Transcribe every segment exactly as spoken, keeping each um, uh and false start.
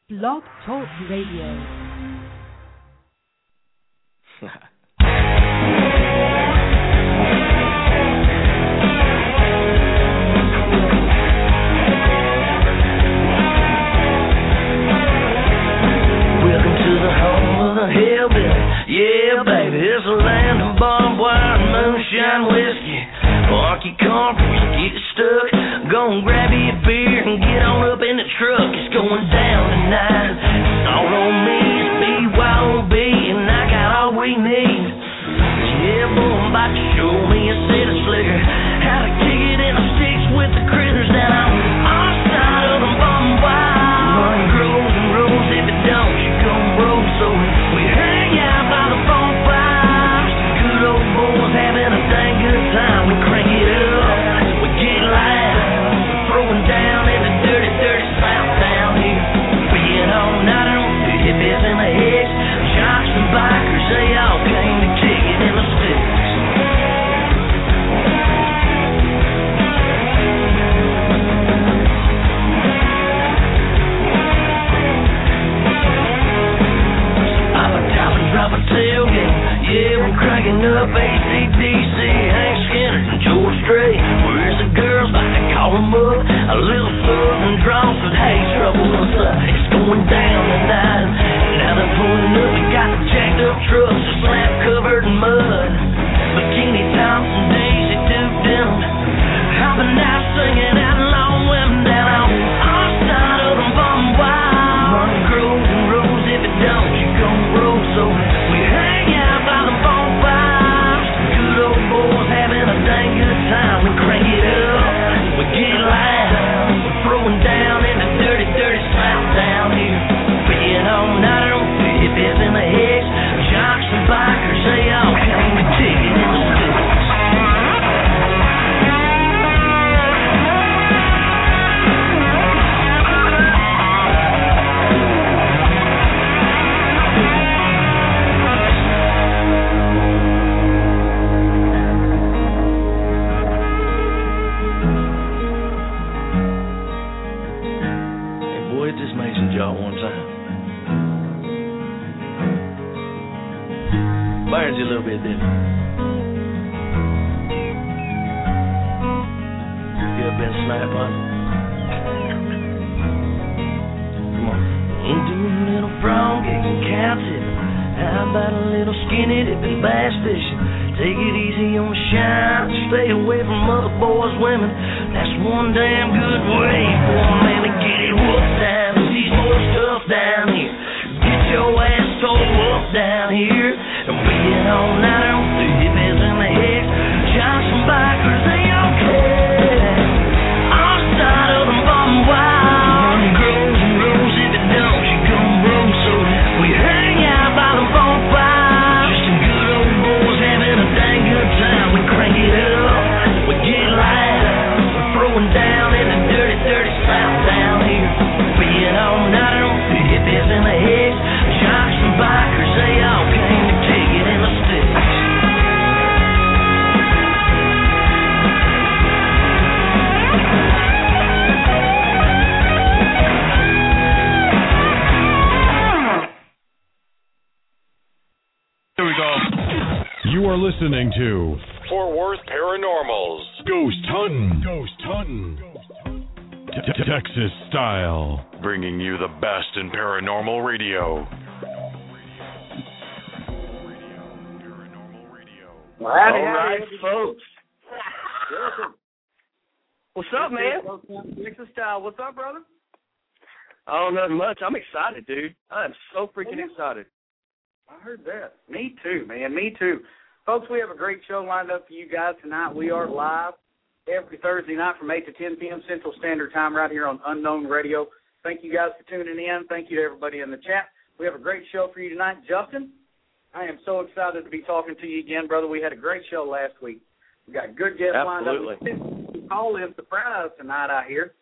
Blog Talk Radio. Yeah, baby, it's a land of barbed wire and moonshine whiskey. Park your car before you get stuck. Go and grab you a beer and get on up in the truck. It's going down tonight. It's all on me. It's B Y O B, and I got all we need. Yeah, boy, I'm about to show me a set of slicker. How to kick it in the sticks with the critters down on our side of the barbed wire. Money grows and rolls. If it don't, you gon' roll. So we hang out by the bonfires. Good old boys having a dang good time. We crank it up, we get loud, throwing down in the dirty, dirty south down here. Being all night on the hippies and the hicks, jocks and bikers, they all came to kick it in the sticks. Drop a tailgate, yeah, we're cranking up A C D C, Hank Skinner and George Strait. Where's the girls? About to call them up. A little thug and draws with hey, trouble inside. It's going down tonight. Now they're pulling up and got the jacked up trucks, a slab covered in mud. Bikini tops and Daisy Duke denim. Hopping out singing out long women down on our side of the bum wire. Money grows and rolls. If it don't, you gon' roll. So we hang out by the bonfires. Good old boys having a dang good time. We crank it up, we get loud, we're throwing down in the dirty, dirty south down here. Being all night on the hippies and the hicks, jocks and bikers, they all came to kick it in the sticks. Burns you a little bit, didn't it? You ever been sniped on? Come on. Ain't doing a little frog getting cow tipping. How about a little skinny dipping bass fishing? Take it easy on the shine. Stay away from other boys' women. That's one damn good way for a man to get it whooped down. These boys tough down here. Get your ass tore up down here. And being all night on the hippies and the hicks, jocks and bikers, they all care. Our side of the bottom wire. Money grows and rolls. If it don't, you gon' roll. So we hang out by the bonfire. Just some good old boys having a dang good time. We crank it up, we get loud, we're throwing down in the dirty, dirty south down here. Being all night on the hippies and the hicks, jocks and bikers, they all came to kick it in the sticks. Here we go. You are listening to Fort Worth Paranormals. Ghost Hunting. Ghost Hunting. Texas style. Bringing you the best in paranormal radio. Well, howdy, All howdy, right, folks. What's up, man? Texas style. What's up, brother? Oh, nothing much. I'm excited, dude. I'm so freaking excited. I heard that. Me too, man. Me too. Folks, we have a great show lined up for you guys tonight. We are live every Thursday night from eight to ten p.m. Central Standard Time right here on Unknown Radio. Thank you guys for tuning in. Thank you to everybody in the chat. We have a great show for you tonight. Justin, I am so excited to be talking to you again, brother. We had a great show last week. We got good guests lined up. Absolutely. Call-in surprise tonight, I hear.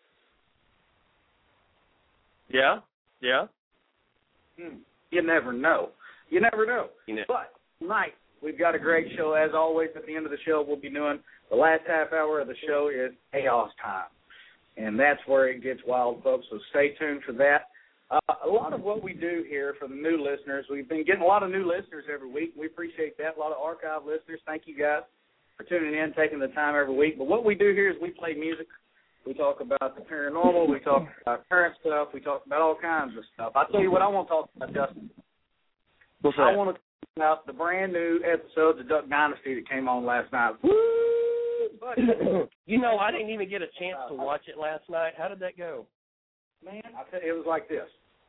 Yeah, yeah. Hmm. You never know. You never know. You know. But tonight, we've got a great show. As always, at the end of the show, we'll be doing the last half hour of the show is chaos time. And that's where it gets wild, folks, so stay tuned for that. Uh, a lot of what we do here for the new listeners, we've been getting a lot of new listeners every week. We appreciate that. A lot of archive listeners. Thank you guys for tuning in, taking the time every week. But what we do here is we play music. We talk about the paranormal. We talk about current stuff. We talk about all kinds of stuff. I'll tell you what I want to talk about, Justin. What's that? I want to talk about the brand new episodes of Duck Dynasty that came on last night. Woo! Buddy. You know, I didn't even get a chance to watch it last night. How did that go? Man, I tell you, it was like this.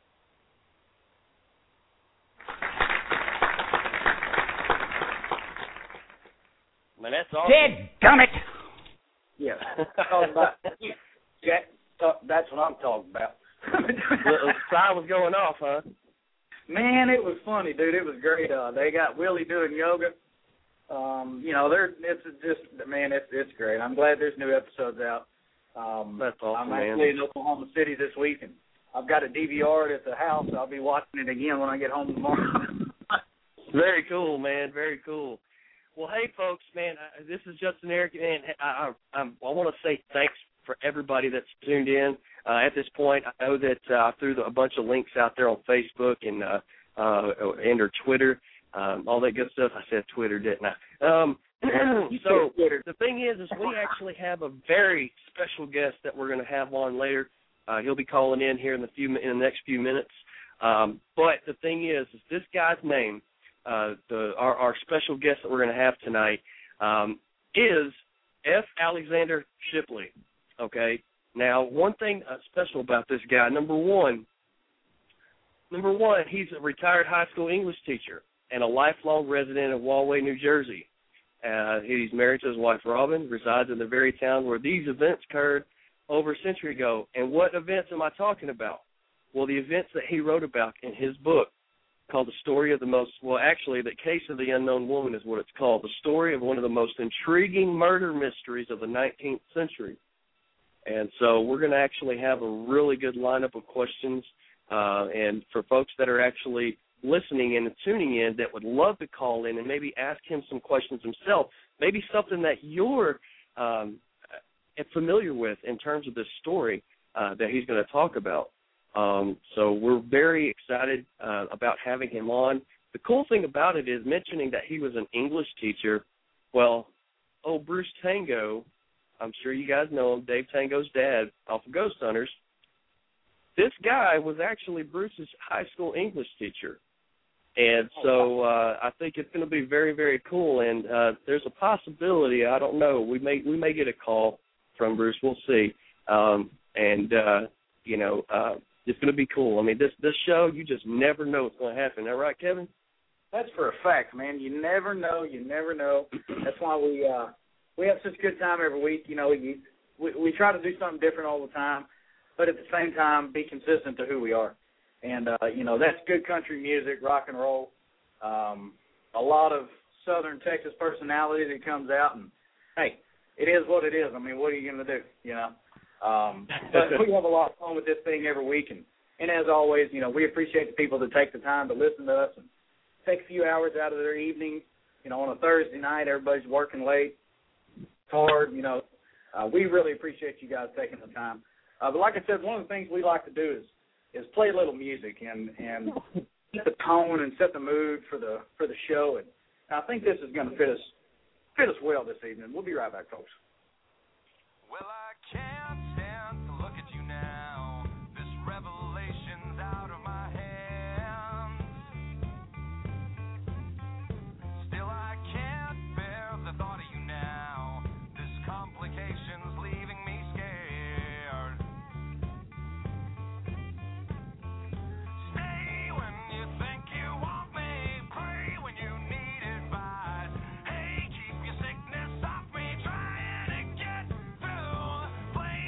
Man, that's awesome. Dead gummit! Yeah. about, yeah, that's what I'm talking about. The side was going off, huh? Man, it was funny, dude. It was great. Uh, they got Willie doing yoga. Um, you know, they're it's just man, it's it's great. I'm glad there's new episodes out. Um, That's awesome, I'm actually man. in Oklahoma City this week, and I've got a D V R at the house. I'll be watching it again when I get home tomorrow. Very cool, man. Very cool. Well, hey, folks, man, uh, this is Justin Eric, and I, I, I, I want to say thanks for everybody that's tuned in. Uh, at this point, I know that uh, I threw the, a bunch of links out there on Facebook and uh, uh, and or Twitter, um, all that good stuff. I said Twitter, didn't I? Um, so the thing is, is we actually have a very special guest that we're going to have on later. Uh, he'll be calling in here in the few in the next few minutes. Um, but the thing is, is this guy's name. Uh, the our, our special guest that we're going to have tonight um, is F. Alexander Shipley. Okay. Now, one thing uh, special about this guy, number one, number one, he's a retired high school English teacher and a lifelong resident of Rahway, New Jersey. Uh, he's married to his wife Robin, resides in the very town where these events occurred over a century ago. And what events am I talking about? Well, the events that he wrote about in his book, called The Story of the Most, well, actually, The Case of the Unknown Woman is what it's called, the story of one of the most intriguing murder mysteries of the nineteenth century. And so we're going to actually have a really good lineup of questions, uh, and for folks that are actually listening in and tuning in that would love to call in and maybe ask him some questions himself, maybe something that you're um, familiar with in terms of this story uh, that he's going to talk about. Um, so we're very excited uh, about having him on. The cool thing about it is mentioning that he was an English teacher. Well, oh, Bruce Tango, I'm sure you guys know him, Dave Tango's dad off of Ghost Hunters. This guy was actually Bruce's high school English teacher. And so uh, I think it's going to be very, very cool. And uh, there's a possibility, I don't know, we may we may get a call from Bruce. We'll see. Um, and, uh, you know, uh, it's going to be cool. I mean, this this show, you just never know what's going to happen. Is that right, Kevin? That's for a fact, man. You never know. You never know. That's why we uh, we have such a good time every week. You know, we, we we try to do something different all the time, but at the same time, be consistent to who we are. And, uh, you know, that's good country music, rock and roll, um, a lot of Southern Texas personality that comes out. And, hey, it is what it is. I mean, what are you going to do, you know? Um, but we have a lot of fun with this thing every week, and, and as always, you know, we appreciate the people that take the time to listen to us and take a few hours out of their evening. You know, on a Thursday night, everybody's working late, it's hard, you know. Uh, we really appreciate you guys taking the time. Uh, but like I said, one of the things we like to do is is play a little music and, and set the tone and set the mood for the for the show. And I think this is going to fit us fit us well this evening. We'll be right back, folks. Well, I can't stand to look at you now. This revelation's out of my hands. Still, I can't bear the thought of you now. This complication's leaving me scared. Stay when you think you want me. Pray when you need advice. Hey, keep your sickness off me. Trying to get through. Play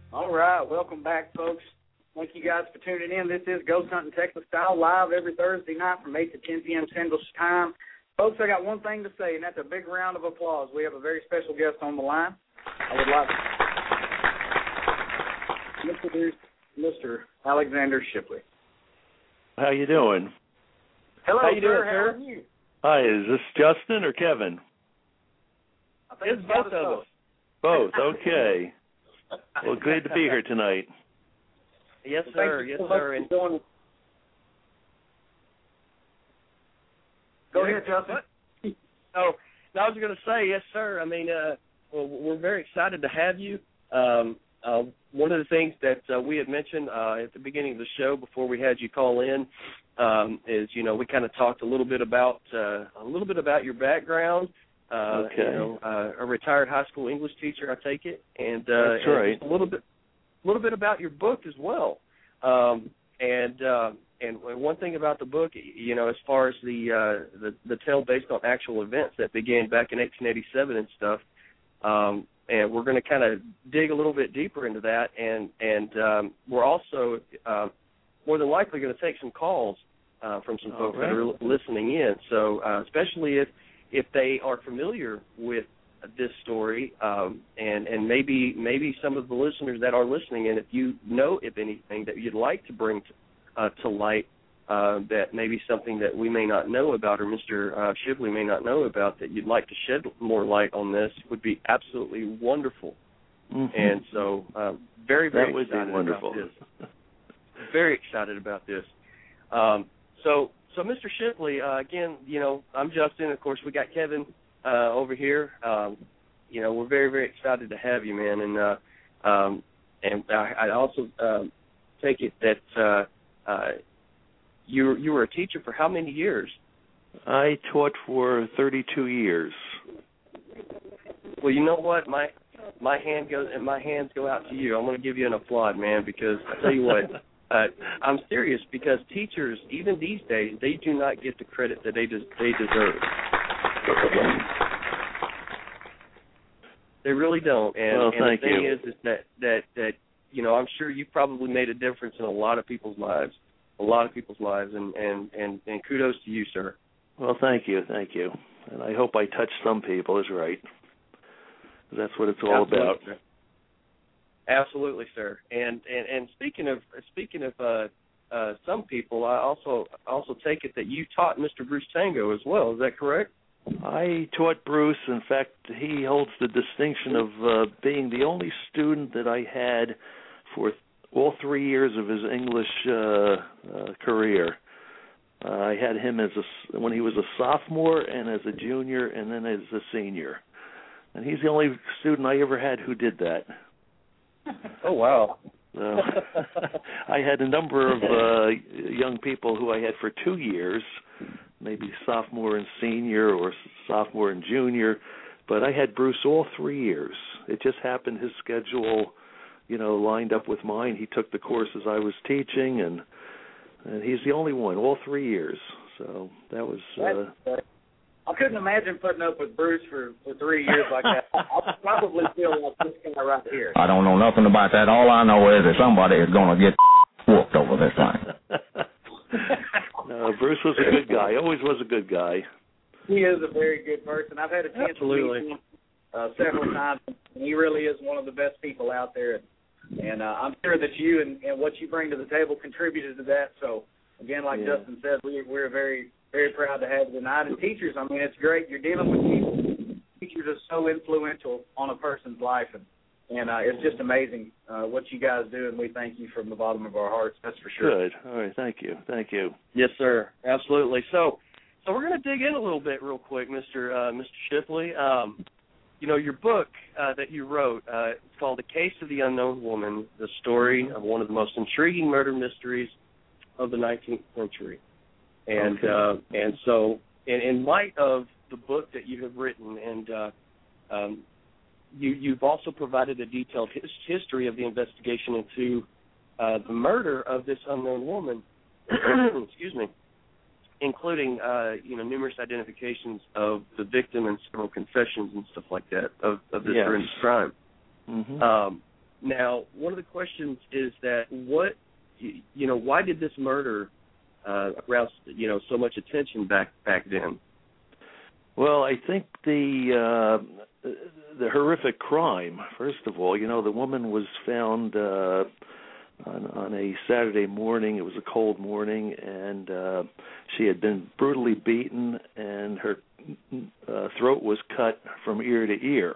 All right, welcome back, folks. Thank you guys for tuning in. This is Ghost Hunting Texas Style, live every Thursday night from eight to ten p.m. Central Time. Folks, I got one thing to say, and that's a big round of applause. We have a very special guest on the line. I would like to introduce Mister Alexander Shipley. How you doing? Hello, How you sir. doing, How sir? are you? Hi, is this Justin or Kevin? I think It's both of us. Both, okay. Well, good to be here tonight. Yes, Well, sir. thank you Yes, so much sir. for And joining. Go Yeah. ahead, Justin. Oh, I was going to say, yes, sir. I mean, uh, well, we're very excited to have you. Um, uh, one of the things that uh, we had mentioned uh, at the beginning of the show before we had you call in um, is, you know, we kind of talked a little bit about uh, a little bit about your background. Uh, Okay. You know, uh, a retired high school English teacher, I take it, and uh, That's right. and just a little bit, a little bit about your book as well. Um, and uh, and one thing about the book, you know, as far as the uh, the, the tale based on actual events that began back in eighteen eighty-seven and stuff, um, and we're going to kind of dig a little bit deeper into that, and and um, we're also uh, more than likely going to take some calls uh, from some folks All right. that are listening in. So uh, especially if if they are familiar with this story, um, and and maybe maybe some of the listeners that are listening, and if you know if anything that you'd like to bring to, uh, to light, uh, that maybe something that we may not know about, or Mister Uh, Shipley may not know about, that you'd like to shed more light on this, would be absolutely wonderful. Mm-hmm. And so, uh, very very That would be excited wonderful. about this. Very excited about this. Um, so. So, Mister Shipley, uh, again, you know, I'm Justin. Of course, we got Kevin uh, over here. Um, you know, we're very, very excited to have you, man. And uh, um, and I, I also um, take it that uh, uh, you you were a teacher for how many years? I taught for thirty-two years. Well, you know what, my my hand goes and my hands go out to you. I'm going to give you an applaud, man, because I tell you what. Uh, I'm serious, because teachers, even these days, they do not get the credit that they des- they deserve. They really don't. And, Well, and thank the thing you. is, is that, that, that, you know, I'm sure you've probably made a difference in a lot of people's lives, a lot of people's lives, and, and, and, and kudos to you, sir. Well, thank you, thank you. And I hope I touch some people, is right. That's what it's all Absolutely, about. sir. Absolutely, sir. And and, and speaking of speaking of uh, uh, some people, I also also take it that you taught Mister Bruce Tango as well. Is that correct? I taught Bruce. In fact, he holds the distinction of uh, being the only student that I had for all three years of his English uh, uh, career. Uh, I had him as a, when he was a sophomore and as a junior and then as a senior. And he's the only student I ever had who did that. Oh, wow. So, I had a number of uh, young people who I had for two years, maybe sophomore and senior or sophomore and junior, but I had Bruce all three years. It just happened his schedule, you know, lined up with mine. He took the courses I was teaching, and, and he's the only one, all three years. So that was... Uh, I couldn't imagine putting up with Bruce for, for three years like that. I probably feel like this guy right here. I don't know nothing about that. All I know is that somebody is going to get whooped over this thing. No, Bruce was a good guy. Always was a good guy. He is a very good person. I've had a chance Absolutely. to meet him uh, several times, and he really is one of the best people out there. And uh, I'm sure that you and, and what you bring to the table contributed to that. So, again, like Yeah. Justin said, we, we're very, very proud to have you tonight. And teachers, I mean, it's great. You're dealing with people. Teachers are so influential on a person's life, and, and uh, it's just amazing uh, what you guys do, and we thank you from the bottom of our hearts. That's for sure. Good. All right. Thank you. Thank you. Yes, sir. Absolutely. So, so we're going to dig in a little bit real quick, Mister Uh, Mister Shipley. Um, you know, your book uh, that you wrote, uh, it's called The Case of the Unknown Woman, the story of one of the most intriguing murder mysteries of the nineteenth century. And Okay. uh, and so, in, in light of the book that you have written, and uh, um, you, you've also provided a detailed his, history of the investigation into uh, the murder of this unknown woman, excuse me, including, uh, you know, numerous identifications of the victim and several confessions and stuff like that of, of this Yes. horrendous crime. Mm-hmm. Um, now, one of the questions is that what, you know, why did this murder uh, arouse, you know, so much attention back back then? Well, I think the uh, the horrific crime. First of all, you know, the woman was found uh, on, on a Saturday morning. It was a cold morning, and uh, she had been brutally beaten, and her uh, throat was cut from ear to ear.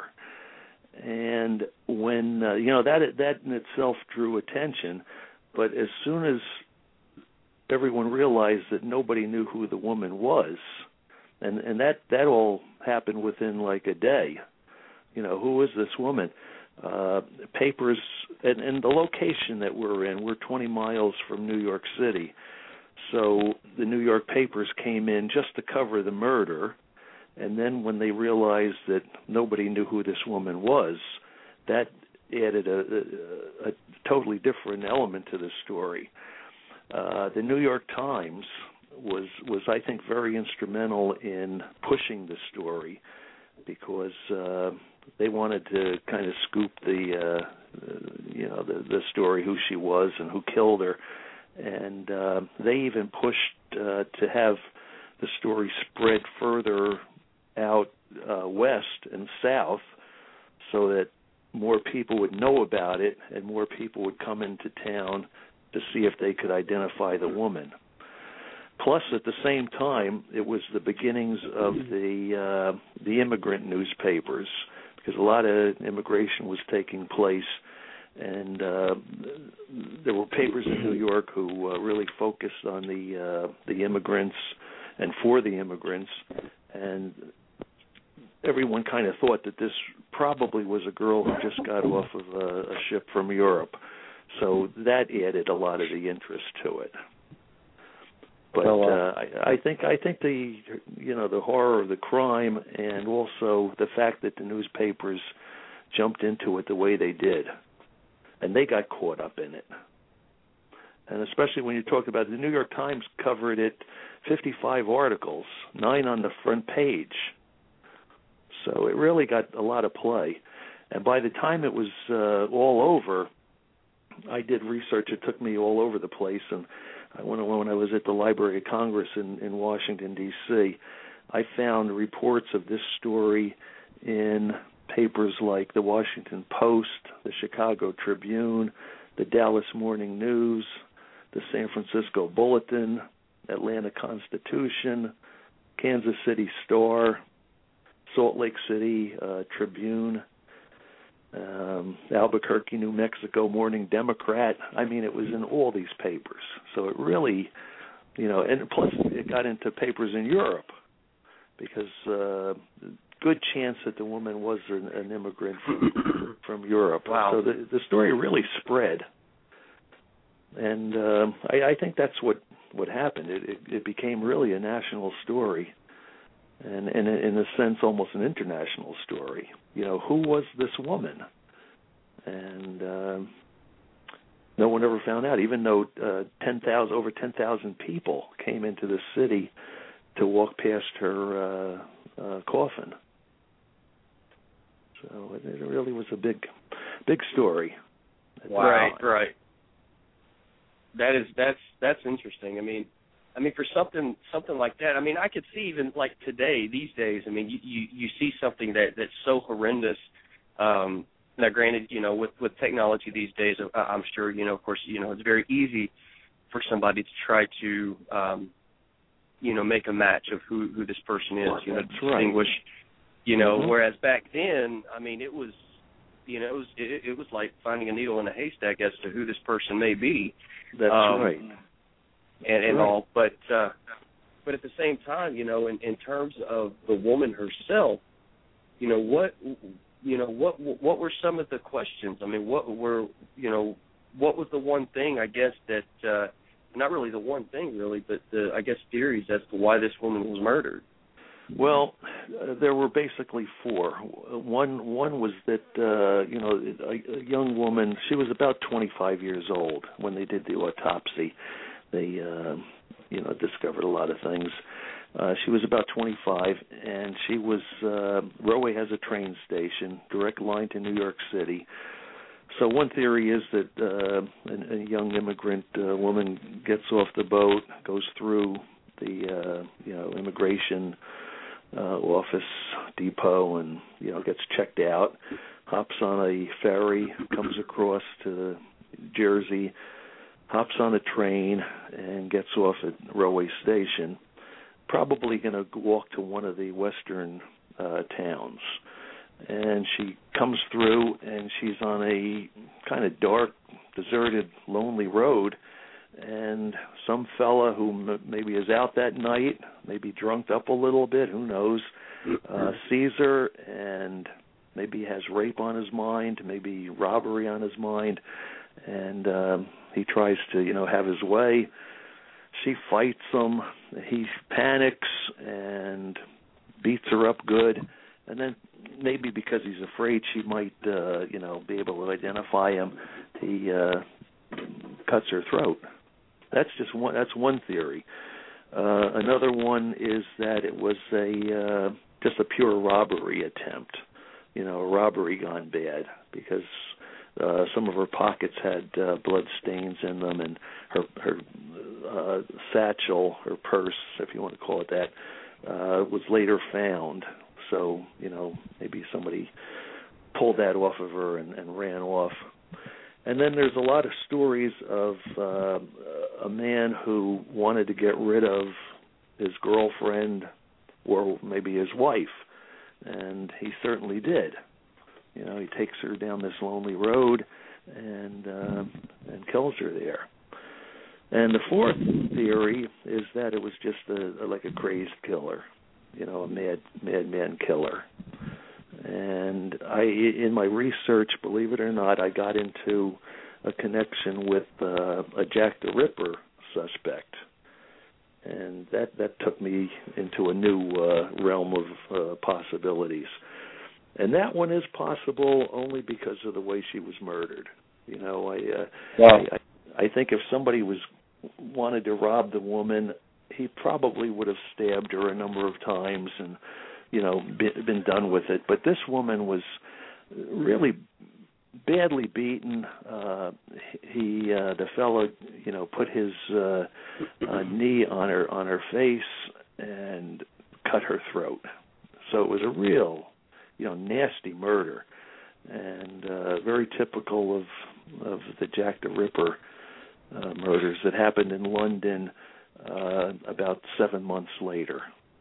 And when uh, you know that that in itself drew attention, but as soon as everyone realized that nobody knew who the woman was. And and that, that all happened within like a day. You know, who is this woman? Uh, papers, and, and the location that we're in, we're twenty miles from New York City. So the New York papers came in just to cover the murder. And then when they realized that nobody knew who this woman was, that added a, a, a totally different element to the story. Uh, the New York Times was was I think very instrumental in pushing the story because uh, they wanted to kind of scoop the uh, you know the, the story, who she was and who killed her, and uh, they even pushed uh, to have the story spread further out uh, west and south so that more people would know about it and more people would come into town to see if they could identify the woman. Plus, at the same time, it was the beginnings of the uh, the immigrant newspapers, because a lot of immigration was taking place, and uh, there were papers in New York who uh, really focused on the uh, the immigrants and for the immigrants, and everyone kind of thought that this probably was a girl who just got off of a, a ship from Europe, so that added a lot of the interest to it. But uh, I, I think I think the you know the horror of the crime and also the fact that the newspapers jumped into it the way they did, and they got caught up in it. And especially when you talk about it, the New York Times covered it, fifty-five articles, nine on the front page. So it really got a lot of play. And by the time it was uh, all over, I did research. It took me all over the place, and When, when I was at the Library of Congress in, in Washington, D C, I found reports of this story in papers like the Washington Post, the Chicago Tribune, the Dallas Morning News, the San Francisco Bulletin, Atlanta Constitution, Kansas City Star, Salt Lake City uh, Tribune, Um, Albuquerque, New Mexico Morning Democrat. I mean, it was in all these papers. So it really, you know, and plus it got into papers in Europe because uh, good chance that the woman was an, an immigrant from, from Europe. Wow. So the, the story really spread. And uh, I, I think that's what, what happened. It, it, it became really a national story. And, and in a sense, almost an international story. You know, who was this woman? And uh, no one ever found out, even though uh, ten thousand, over ten thousand people came into the city to walk past her uh, uh, coffin. So it, it really was a big, big story. Right, right. That is that's that's interesting. I mean. I mean, for something something like that, I mean, I could see even like today, these days, I mean, you, you, you see something that, that's so horrendous. Um, now, granted, you know, with, with technology these days, I'm sure, you know, of course, you know, it's very easy for somebody to try to, um, you know, make a match of who, who this person is, you know, distinguish, you know, mm-hmm. Whereas back then, I mean, it was, you know, it was it, it was like finding a needle in a haystack as to who this person may be. That's um, right. And, and right. all, but uh, but at the same time, you know, in, in terms of the woman herself, you know, what you know, what what were some of the questions? I mean, what were you know, what was the one thing I guess that uh, not really the one thing really, but the I guess theories as to why this woman was murdered. Well, uh, there were basically four. One one was that uh, you know a, a young woman. She was about twenty-five years old when they did the autopsy. They, uh, you know, discovered a lot of things. Uh, she was about twenty-five, and she was, uh, Rahway has a train station, direct line to New York City. so one theory is that uh, a, a young immigrant uh, woman gets off the boat, goes through the uh, you know immigration uh, office depot, and you know gets checked out, hops on a ferry, comes across to Jersey, hops on a train, and gets off at railway station. Probably going to walk to one of the western uh, towns. And she comes through, and she's on a kind of dark, deserted, lonely road, and some fella who m- maybe is out that night, maybe drunked up a little bit, who knows, uh, sees her and maybe has rape on his mind, maybe robbery on his mind, and um, he tries to, you know, have his way. She fights him. He panics and beats her up good, and then maybe because he's afraid she might, uh, you know, be able to identify him, he uh, cuts her throat. That's just one. That's one theory. Uh, another one is that it was a uh, just a pure robbery attempt. You know, a robbery gone bad because uh, some of her pockets had uh, blood stains in them, and her her uh, satchel, her purse, if you want to call it that, uh, was later found. So, you know, maybe somebody pulled that off of her and, and ran off. And then there's a lot of stories of uh, a man who wanted to get rid of his girlfriend or maybe his wife, and he certainly did. You know, he takes her down this lonely road and uh, and kills her there. And the fourth theory is that it was just a, a, like a crazed killer. You know, a mad madman killer. And I, in my research, believe it or not, I got into a connection with uh, a Jack the Ripper suspect, and that that took me into a new uh, realm of uh, possibilities. And that one is possible only because of the way she was murdered. You know, I uh, wow. I, I think if somebody was wanted to rob the woman, he probably would have stabbed her a number of times and, you know, been, been done with it. But this woman was really badly beaten. Uh, he, uh, the fellow, you know, put his uh, uh, knee on her on her face and cut her throat. So it was a real, you know, nasty murder, and uh, very typical of of the Jack the Ripper uh, murders that happened in London uh, about seven months later.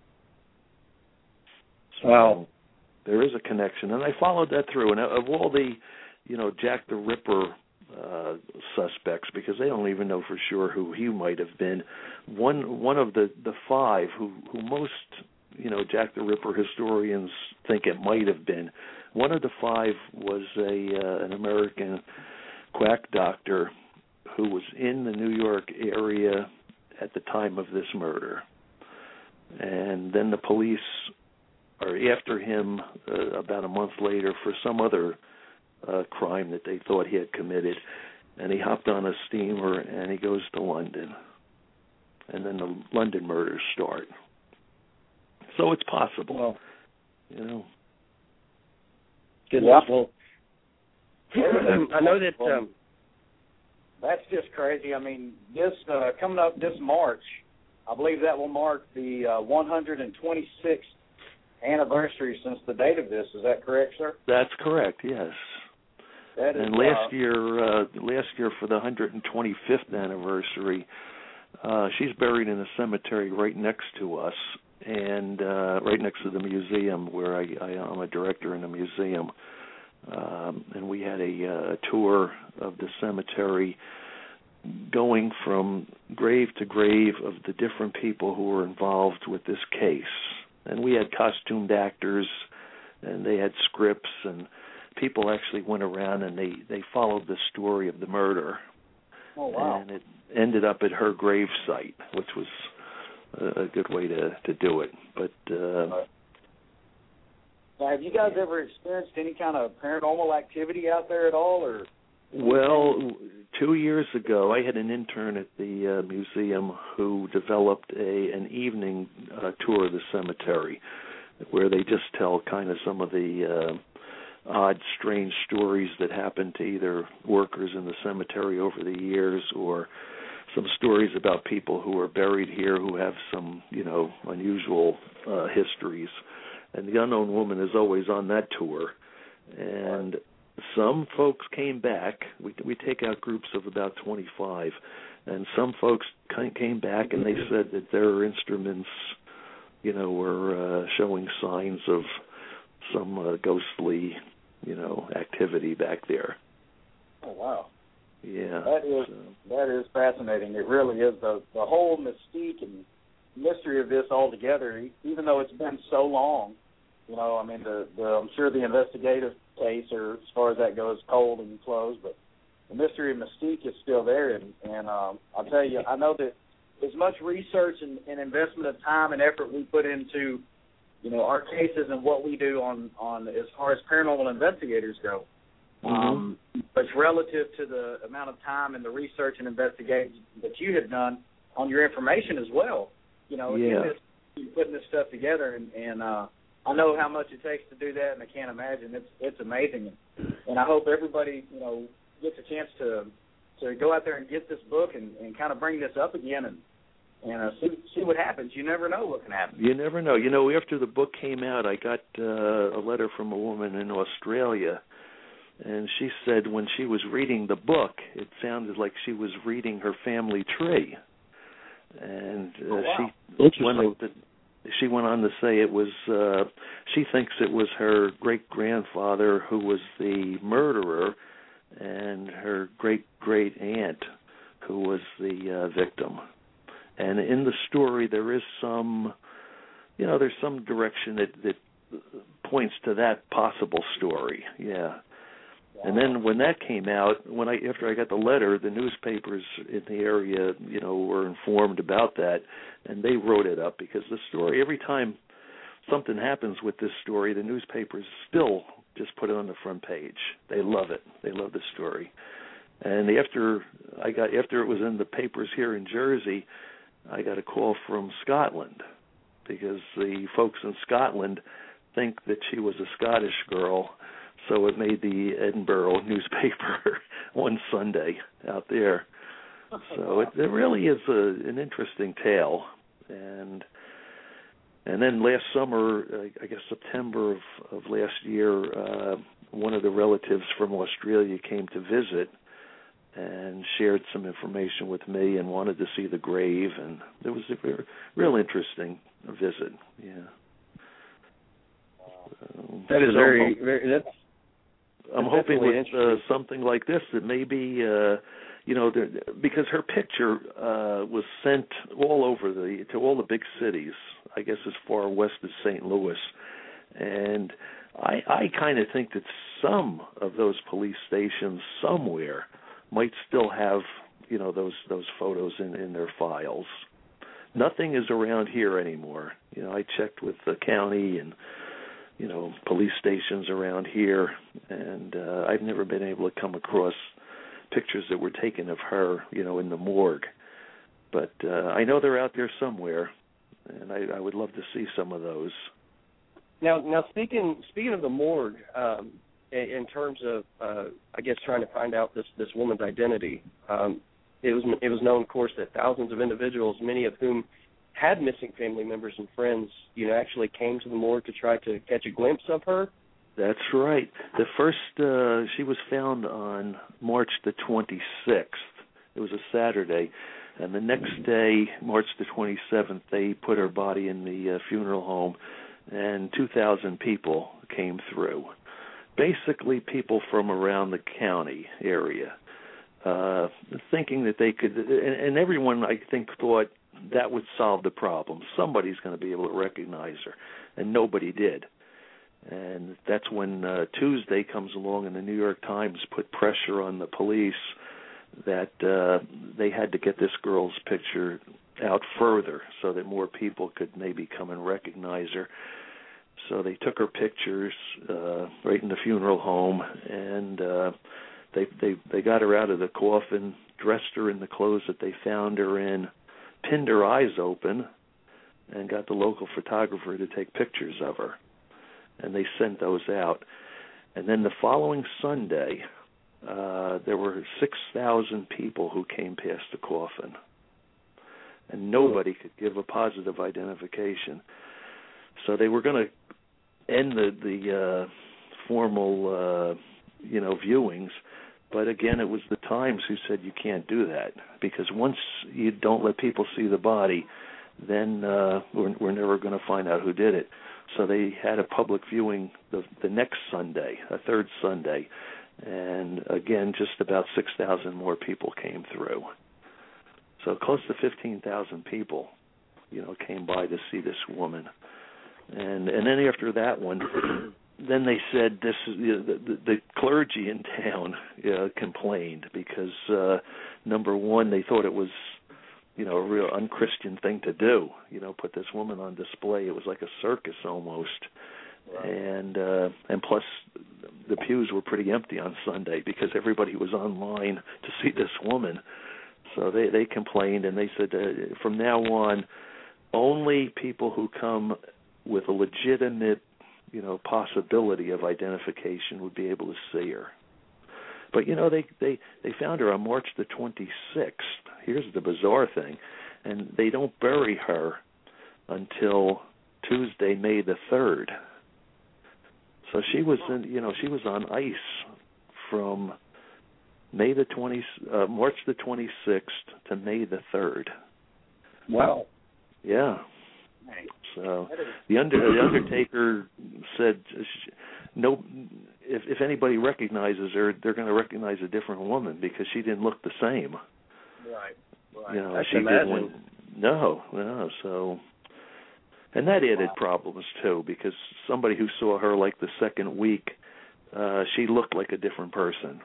So wow. There is a connection, and I followed that through. And of all the, you know, Jack the Ripper uh, suspects, because they don't even know for sure who he might have been, one one of the, the five who, who most, you know, Jack the Ripper historians think it might have been, one of the five was a uh, an American quack doctor who was in the New York area at the time of this murder. And then the police are after him uh, about a month later for some other uh, crime that they thought he had committed. And he hopped on a steamer and he goes to London. And then the London murders start. So it's possible, well, you know. Yeah. Well, I know that. Um, That's just crazy. I mean, this uh, coming up this March, I believe that will mark the uh, one hundred twenty-sixth anniversary since the date of this. Is that correct, sir? That's correct. Yes. That is, and last uh, year, uh, last year for the one hundred twenty-fifth anniversary, uh, she's buried in a cemetery right next to us, and uh, right next to the museum where I, I am a director in a museum. Um, and we had a, uh, a tour of the cemetery, going from grave to grave of the different people who were involved with this case. And we had costumed actors, and they had scripts, and people actually went around and they, they followed the story of the murder. Oh, wow. And it ended up at her grave site, which was a, a good way to, to do it. But uh, now, have you guys ever experienced any kind of paranormal activity out there at all, or? Well, two years ago, I had an intern at the uh, museum who developed a an evening uh, tour of the cemetery, where they just tell kind of some of the odd, strange stories that happened to either workers in the cemetery over the years, or some stories about people who are buried here who have some, you know, unusual uh, histories. And the Unknown Woman is always on that tour. And some folks came back. We we take out groups of about twenty-five, and some folks came back and they said that their instruments, you know, were uh, showing signs of some uh, ghostly, you know, activity back there. Oh wow! Yeah, that is so. that is fascinating. It really is. The the whole mystique and mystery of this altogether, even though it's been so long. You know, I mean, the, the I'm sure the investigative case, or as far as that goes, cold and closed, but the mystery and mystique is still there. And, and um, I'll tell you, I know that as much research and, and investment of time and effort we put into, you know, our cases and what we do on, on as far as paranormal investigators go, mm-hmm. um, but relative to the amount of time and the research and investigation that you have done on your information as well. You know, yeah. this, you're putting this stuff together, and, and uh, I know how much it takes to do that, and I can't imagine. It's it's amazing, and I hope everybody, you know, gets a chance to to go out there and get this book and, and kind of bring this up again and and uh, see see what happens. You never know what can happen. You never know. You know, after the book came out, I got uh, a letter from a woman in Australia, and she said when she was reading the book, it sounded like she was reading her family tree, and uh, oh, wow. she went on to, she went on to say it was. Uh, she thinks it was her great grandfather who was the murderer, and her great great aunt who was the uh, victim. And in the story, there is some, you know, there's some direction that, that points to that possible story. Yeah. And then when that came out, when I after I got the letter, the newspapers in the area, you know, were informed about that, and they wrote it up because the story, every time something happens with this story, the newspapers still just put it on the front page. They love it. They love the story. And after I got after it was in the papers here in Jersey, I got a call from Scotland because the folks in Scotland think that she was a Scottish girl. So it made the Edinburgh newspaper one Sunday out there. So it, it really is a, an interesting tale. And and then last summer, I guess September of, of last year, uh, one of the relatives from Australia came to visit and shared some information with me and wanted to see the grave. And it was a very, real interesting visit. Yeah. Um, that is so very, very, that's, I'm That's hoping with uh, something like this that maybe, uh, you know, there, because her picture uh, was sent all over the to all the big cities, I guess as far west as Saint Louis, and I, I kind of think that some of those police stations somewhere might still have, you know, those those photos in, in their files. Nothing is around here anymore. You know, I checked with the county and, you know, police stations around here, and uh, I've never been able to come across pictures that were taken of her, you know, in the morgue. But uh, I know they're out there somewhere, and I, I would love to see some of those. Now, now speaking speaking of the morgue, um, in, in terms of, uh, I guess, trying to find out this, this woman's identity, um, it was it was known, of course, that thousands of individuals, many of whom had missing family members and friends, you know, actually came to the morgue to try to catch a glimpse of her. That's right. The first, uh, she was found on March the twenty-sixth. It was a Saturday. And the next day, March the twenty-seventh, they put her body in the uh, funeral home, and two thousand people came through. Basically, people from around the county area, uh, thinking that they could, and, and everyone, I think, thought that would solve the problem. Somebody's going to be able to recognize her, and nobody did. And that's when uh, Tuesday comes along and the New York Times put pressure on the police that uh, they had to get this girl's picture out further so that more people could maybe come and recognize her. So they took her pictures uh, right in the funeral home, and uh, they, they, they got her out of the coffin, dressed her in the clothes that they found her in, pinned her eyes open, and got the local photographer to take pictures of her. And they sent those out. And then the following Sunday, uh, there were six thousand people who came past the coffin, and nobody could give a positive identification. So they were going to end the the uh, formal, uh, you know, viewings. But again, it was the Times who said you can't do that, because once you don't let people see the body, then uh, we're, we're never going to find out who did it. So they had a public viewing the, the next Sunday, a third Sunday, and again, just about six thousand more people came through. So close to fifteen thousand people, you know, came by to see this woman. And and then after that one, then they said this you know, the, the clergy in town uh, complained because uh, number one, they thought it was, you know, a real unchristian thing to do. You know, put this woman on display. It was like a circus almost. Right. And uh, and plus, the pews were pretty empty on Sunday because everybody was online to see this woman. So they they complained, and they said uh, from now on, only people who come with a legitimate, you know, possibility of identification would be able to see her. But, you know, they, they, they found her on March the twenty-sixth. Here's the bizarre thing. And they don't bury her until Tuesday, May the third. So she was, in, you know, she was on ice from May the twenty, uh, March the twenty-sixth to May the third. Wow. Yeah. So the under the Undertaker said, no, if if anybody recognizes her, they're going to recognize a different woman because she didn't look the same. Right. Right. You know, I she can did imagine. when, no, no. So, and that added wow. problems too because somebody who saw her like the second week, uh, she looked like a different person.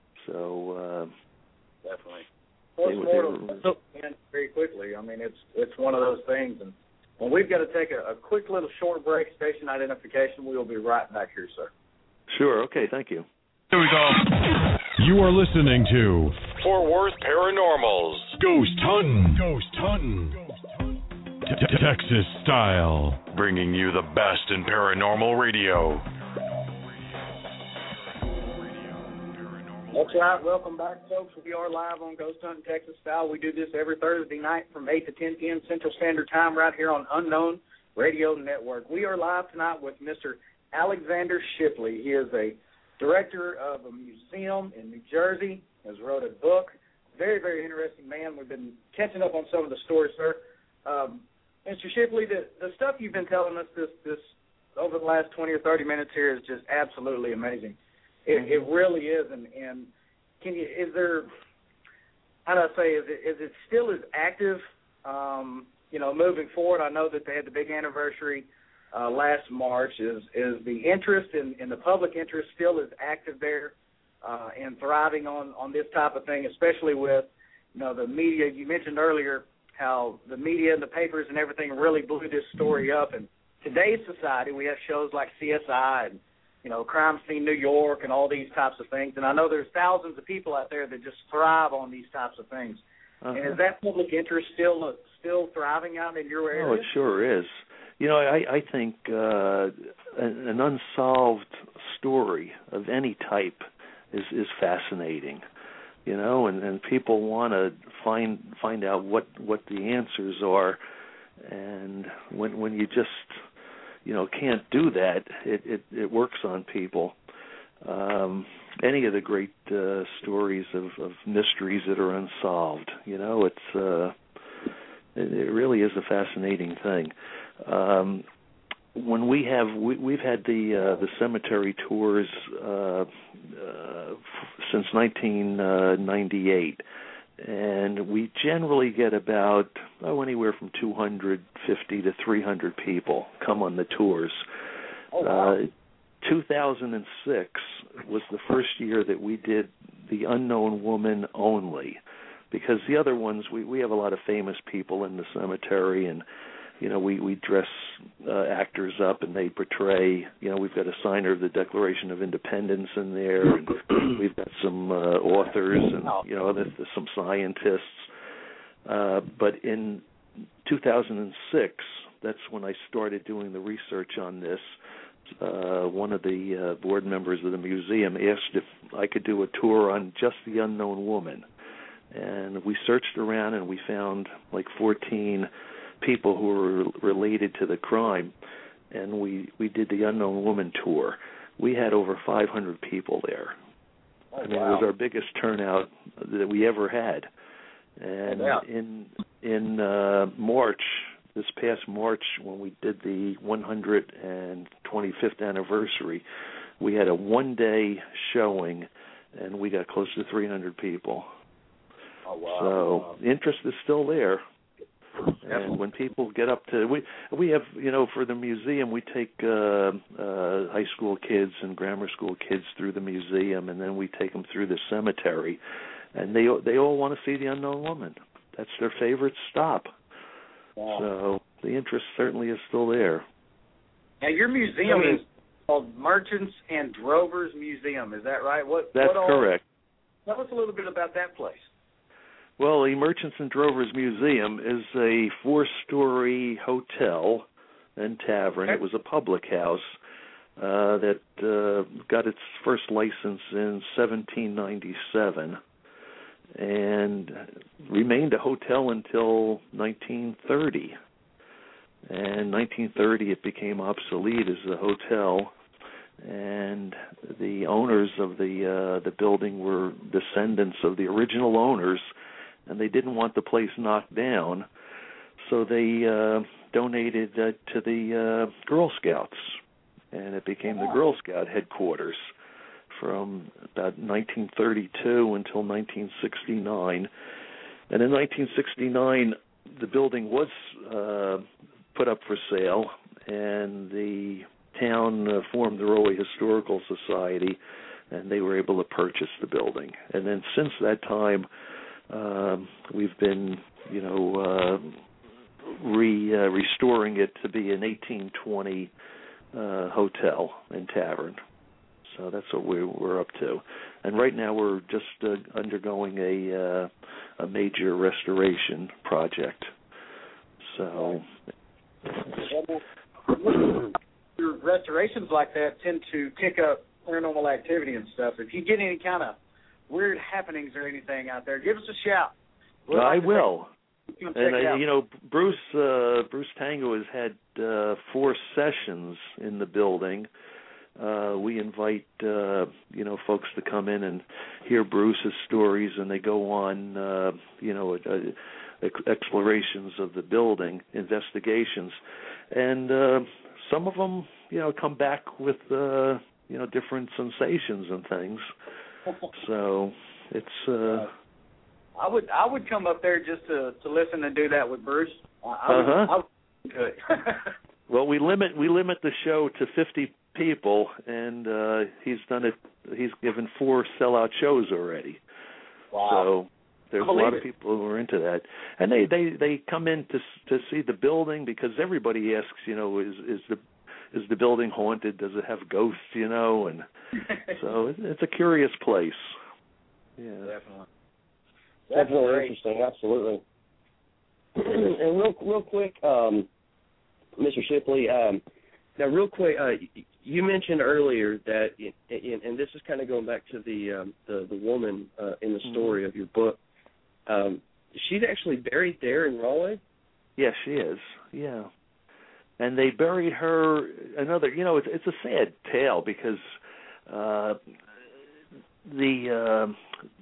So uh, definitely. Postmortem took in very quickly. I mean, it's it's one of those things, and when we've got to take a, a quick little short break, station identification, we will be right back here, sir. Sure. Okay. Thank you. Here we go. You are listening to Fort Worth Paranormals. Ghost Hunting. Ghost Hunting. Texas style. Bringing you the best in paranormal radio. That's right. Welcome back, folks. We are live on Ghost Hunting Texas Style. We do this every Thursday night from eight to ten p.m. Central Standard Time right here on Unknown Radio Network. We are live tonight with Mister Alexander Shipley. He is a director of a museum in New Jersey, has wrote a book. Very, very interesting man. We've been catching up on some of the stories, sir. Um, Mister Shipley, the, the stuff you've been telling us this, this over the last twenty or thirty minutes here is just absolutely amazing. It, it really is, and, and can you? Is there? How do I say? Is it? Is it still as active? Um, you know, moving forward. I know that they had the big anniversary uh, last March. Is is the interest in, in the public interest still as active there uh, and thriving on, on this type of thing, especially with you know the media? You mentioned earlier how the media and the papers and everything really blew this story up. And today's society, we have shows like C S I and you know, Crime Scene New York and all these types of things. And I know there's thousands of people out there that just thrive on these types of things. Uh-huh. And is that public interest still uh, still thriving out in your area? Oh, it sure is. You know, I, I think uh, an, an unsolved story of any type is, is fascinating. You know, and, and people want to find find out what, what the answers are. And when when you just you know, can't do that, it, it, it works on people. Um, any of the great uh, stories of, of mysteries that are unsolved, you know, it's uh, it, it really is a fascinating thing. Um, when we have, we, we've had the uh, the cemetery tours uh, uh, since nineteen ninety-eight. And we generally get about, oh, anywhere from two hundred fifty to three hundred people come on the tours. Oh, wow. Uh, two thousand six was the first year that we did the Unknown Woman only, because the other ones, we, we have a lot of famous people in the cemetery, and, you know, we, we dress uh, actors up and they portray, you know, we've got a signer of the Declaration of Independence in there, and we've got some uh, authors and, you know, there's, there's some scientists. Uh, but in two thousand six, that's when I started doing the research on this. uh, one of the uh, board members of the museum asked if I could do a tour on just the unknown woman. And we searched around and we found like fourteen people who were related to the crime. And we, we did the unknown woman tour. We had over five hundred people there. Oh, I mean, wow. it was our biggest turnout that we ever had. And yeah. in in uh, March, this past March, when we did the one hundred twenty-fifth anniversary, we had a one-day showing, and we got close to three hundred people. Oh, wow. So the interest is still there. And when people get up to, we we have, you know, for the museum, we take uh, uh, high school kids and grammar school kids through the museum, and then we take them through the cemetery, and they they all want to see the unknown woman. That's their favorite stop. Wow. So the interest certainly is still there. Now, your museum is called Merchants and Drovers Museum. Is that right? What? That's what all, correct. Tell us a little bit about that place. Well, the Merchants and Drovers Museum is a four-story hotel and tavern. Okay. It was a public house uh, that uh, got its first license in seventeen ninety-seven and remained a hotel until nineteen thirty. And nineteen thirty, it became obsolete as a hotel, and the owners of the uh, the building were descendants of the original owners, and they didn't want the place knocked down, so they uh, donated uh, to the uh, Girl Scouts, and it became the Girl Scout headquarters from about nineteen thirty-two until nineteen sixty-nine. And in nineteen sixty-nine, the building was uh, put up for sale, and the town uh, formed the Rahway Historical Society, and they were able to purchase the building. And then since that time, Um, we've been, you know, uh, re uh, restoring it to be an eighteen twenty uh, hotel and tavern. So that's what we're, we're up to. And right now we're just uh, undergoing a uh, a major restoration project. So Your restorations like that tend to pick up paranormal activity and stuff. If you get any kind of weird happenings or anything out there, give us a shout. We'd I like will. Check And it uh, out. you know, Bruce uh, Bruce Tango has had uh, four sessions in the building. Uh, we invite uh, you know folks to come in and hear Bruce's stories, and they go on uh, you know uh, explorations of the building, investigations, and uh, some of them you know come back with uh, you know different sensations and things. So it's. Uh, I would I would come up there just to, to listen and do that with Bruce. I, I would, uh-huh. I would do it. Well, we limit we limit the show to fifty people, and uh, he's done it. He's given four sellout shows already. Wow. So there's a lot it. of people who are into that, and they, they, they come in to to see the building because everybody asks, you know, is is the is the building haunted? Does it have ghosts? You know, and so it, it's a curious place. Yeah, definitely. Definitely great. interesting, absolutely. And real, real quick, um, Mister Shipley, um, now real quick, uh, you mentioned earlier that, and this is kind of going back to the um, the, the woman uh, in the story of your book. Um, she's actually buried there in Rahway? Yes, she is. Yeah, and they buried her. Another, you know, it's, it's a sad tale because uh, the. Uh,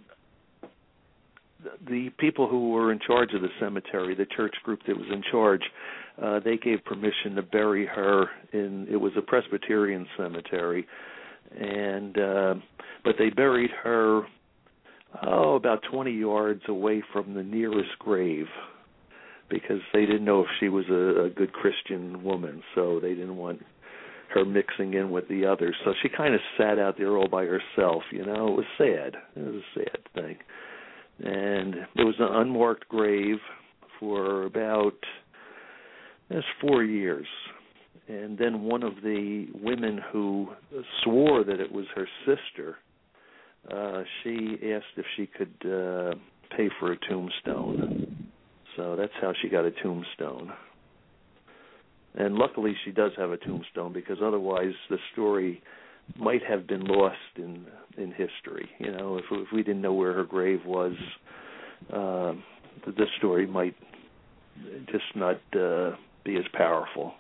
The people who were in charge of the cemetery, the church group that was in charge, uh, they gave permission to bury her in. It was a Presbyterian cemetery, and uh, but they buried her oh about twenty yards away from the nearest grave because they didn't know if she was a, a good Christian woman, so they didn't want her mixing in with the others. So she kind of sat out there all by herself. You know, it was sad. It was a sad thing. And there was an unmarked grave for about it was four years. And then one of the women who swore that it was her sister, uh, she asked if she could uh, pay for a tombstone. So that's how she got a tombstone. And luckily she does have a tombstone, because otherwise the story might have been lost in in history. You know, if, if we didn't know where her grave was, uh, the story might just not uh, be as powerful.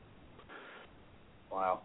Wow.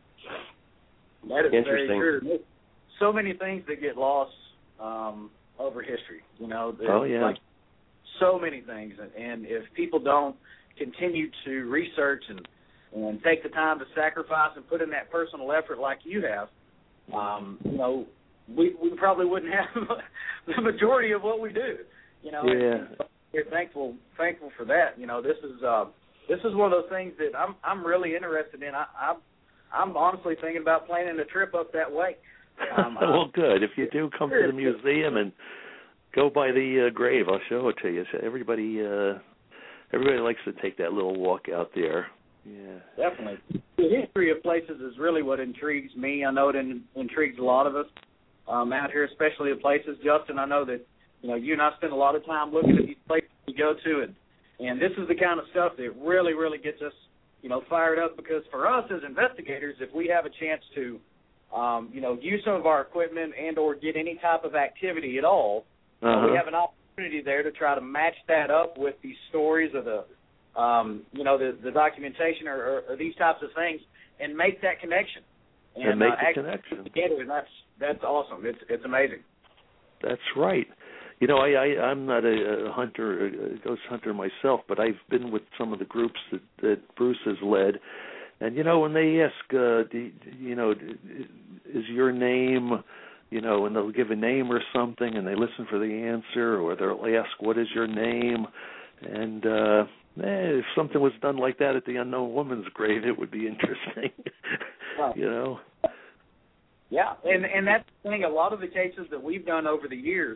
That is very true. So many things that get lost um, over history, you know. Oh, yeah. Like so many things. And, and if people don't continue to research and, and take the time to sacrifice and put in that personal effort like you have, um, you know, we we probably wouldn't have the majority of what we do. You know, yeah. and we're thankful thankful for that. You know, this is uh, this is one of those things that I'm I'm really interested in. I, I I'm honestly thinking about planning a trip up that way. Um, well, good. If you do, come to the museum and go by the uh, grave. I'll show it to you. So everybody, uh, everybody likes to take that little walk out there. Yeah, definitely. The history of places is really what intrigues me. I know it in, intrigues a lot of us um, out here, especially the places. Justin, I know that you know you and I spend a lot of time looking at these places we go to, and and this is the kind of stuff that really, really gets us, you know, fired up. Because for us as investigators, if we have a chance to, um, you know, use some of our equipment and or get any type of activity at all, uh-huh. uh, we have an opportunity there to try to match that up with these stories or the Um, you know, the, the documentation or, or, or these types of things, and make that connection. And, and make uh, the connection. Together, and that's that's awesome. It's it's amazing. That's right. You know, I, I I'm not a, a hunter, a ghost hunter myself, but I've been with some of the groups that, that Bruce has led, and you know, when they ask, uh, do, you know, is your name, you know, and they'll give a name or something, and they listen for the answer, or they'll ask, what is your name, and uh, Eh, if something was done like that at the unknown woman's grave, it would be interesting. Right. You know? Yeah, and and that's the thing. A lot of the cases that we've done over the years,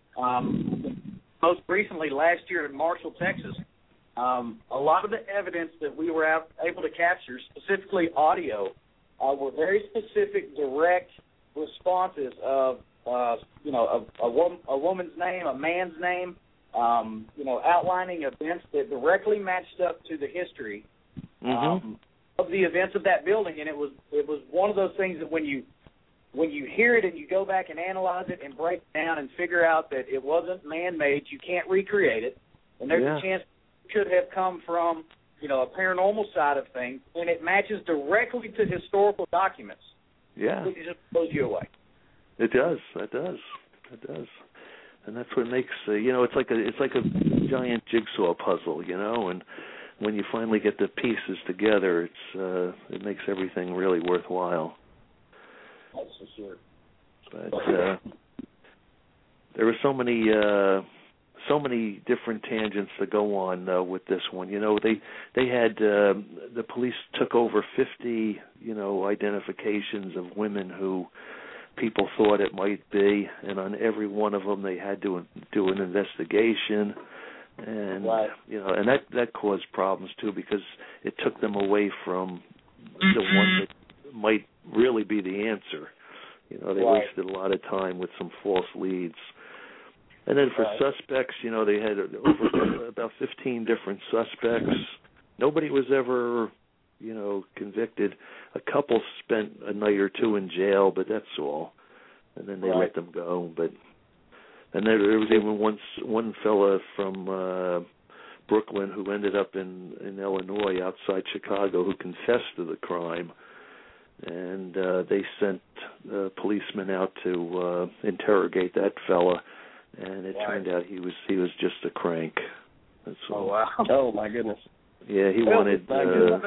um, most recently last year in Marshall, Texas, um, a lot of the evidence that we were able to capture, specifically audio, uh, were very specific, direct responses of, uh, you know, a, a, wom- a woman's name, a man's name, Um, you know, outlining events that directly matched up to the history mm-hmm. um, of the events of that building, and it was it was one of those things that when you when you hear it and you go back and analyze it and break it down and figure out that it wasn't man-made, you can't recreate it, and there's yeah. a chance it could have come from you know a paranormal side of things, and it matches directly to historical documents. Yeah, it just blows you away. It does. It does. It does. And that's what makes uh, you know it's like a it's like a giant jigsaw puzzle, you know. And when you finally get the pieces together, it's uh, it makes everything really worthwhile. That's for sure. But uh, there were so many uh, so many different tangents to go on uh, with this one. You know, they they had uh, the police took over fifty you know identifications of women who people thought it might be, and on every one of them they had to do an investigation, and right. you know, and that that caused problems too, because it took them away from the one that might really be the answer. You know, they right. wasted a lot of time with some false leads. And then for right. suspects, you know, they had over about fifteen different suspects. Nobody was ever, you know, convicted. A couple spent a night or two in jail, but that's all. And then they right. let them go. But and there, there was even one one fella from uh, Brooklyn who ended up in, in Illinois, outside Chicago, who confessed to the crime. And uh, they sent uh, policemen out to uh, interrogate that fella, and it right. turned out he was he was just a crank. That's all. Oh wow! Oh my goodness! Yeah, he well, wanted. Uh,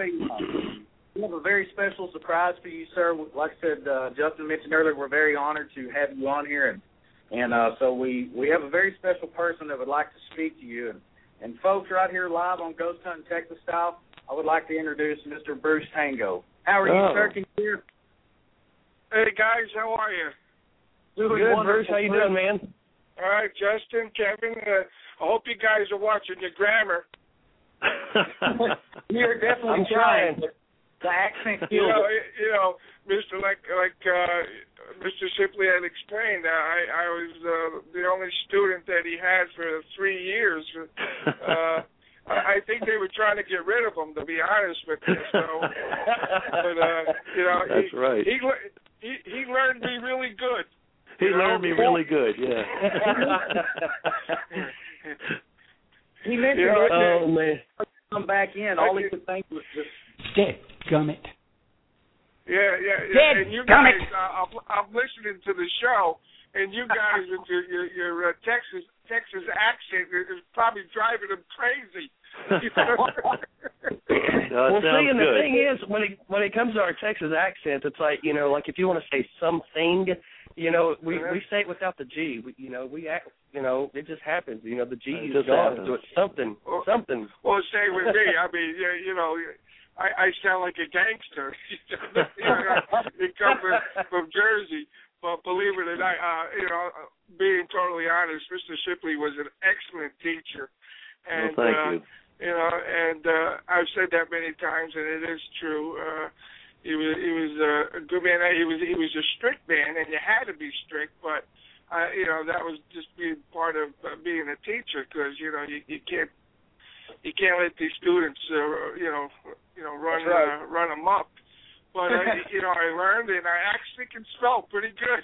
we have a very special surprise for you, sir. Like I said, uh, Justin mentioned earlier, we're very honored to have you on here, and and uh, so we, we have a very special person that would like to speak to you. And, and folks, right here live on Ghost Hunting Texas Style, I would like to introduce Mister Bruce Tango. How are oh. you, sir? Can you hear? Hey guys, how are you? Doing good, wonderful. Bruce. How you doing, man? All right, Justin, Kevin. Uh, I hope you guys are watching your grammar. You're definitely I'm trying. trying. The accent, you know, you know, Mister Like like uh, Mister Shipley had explained, uh, I I was uh, the only student that he had for three years, uh, I think they were trying to get rid of him, to be honest with you. So, but uh, you know, that's he, right. He, he he learned me really good. He learned know? me really good. Yeah. He mentioned you know, that oh man, come back in. All he could think was just dead gummit. Yeah, yeah, yeah. Dead and you gummit. guys, uh, I'm, I'm listening to the show, and you guys with your your, your uh, Texas Texas accent is probably driving him crazy. no, well, see, and good. the thing is, when it when it comes to our Texas accent, it's like, you know, like if you want to say something, you know, we uh-huh. we say it without the G. We, you know, we act, you know, it just happens. You know, the G It is just gone. happens. So it's something, Well, something. Well, say with me, I mean, you, you know, I, I sound like a gangster. you know, you come from, from Jersey. But believe it or not, uh, you know, being totally honest, Mister Shipley was an excellent teacher. And, well, thank uh, you. You know, and uh, I've said that many times, and it is true. Uh, he was he was uh, a good man. He was he was a strict man, and you had to be strict. But uh, you know, that was just being part of uh, being a teacher, because you know you, you can't you can't let these students uh, you know you know run right. uh, run them up. But uh, you know, I learned, and I actually can spell pretty good.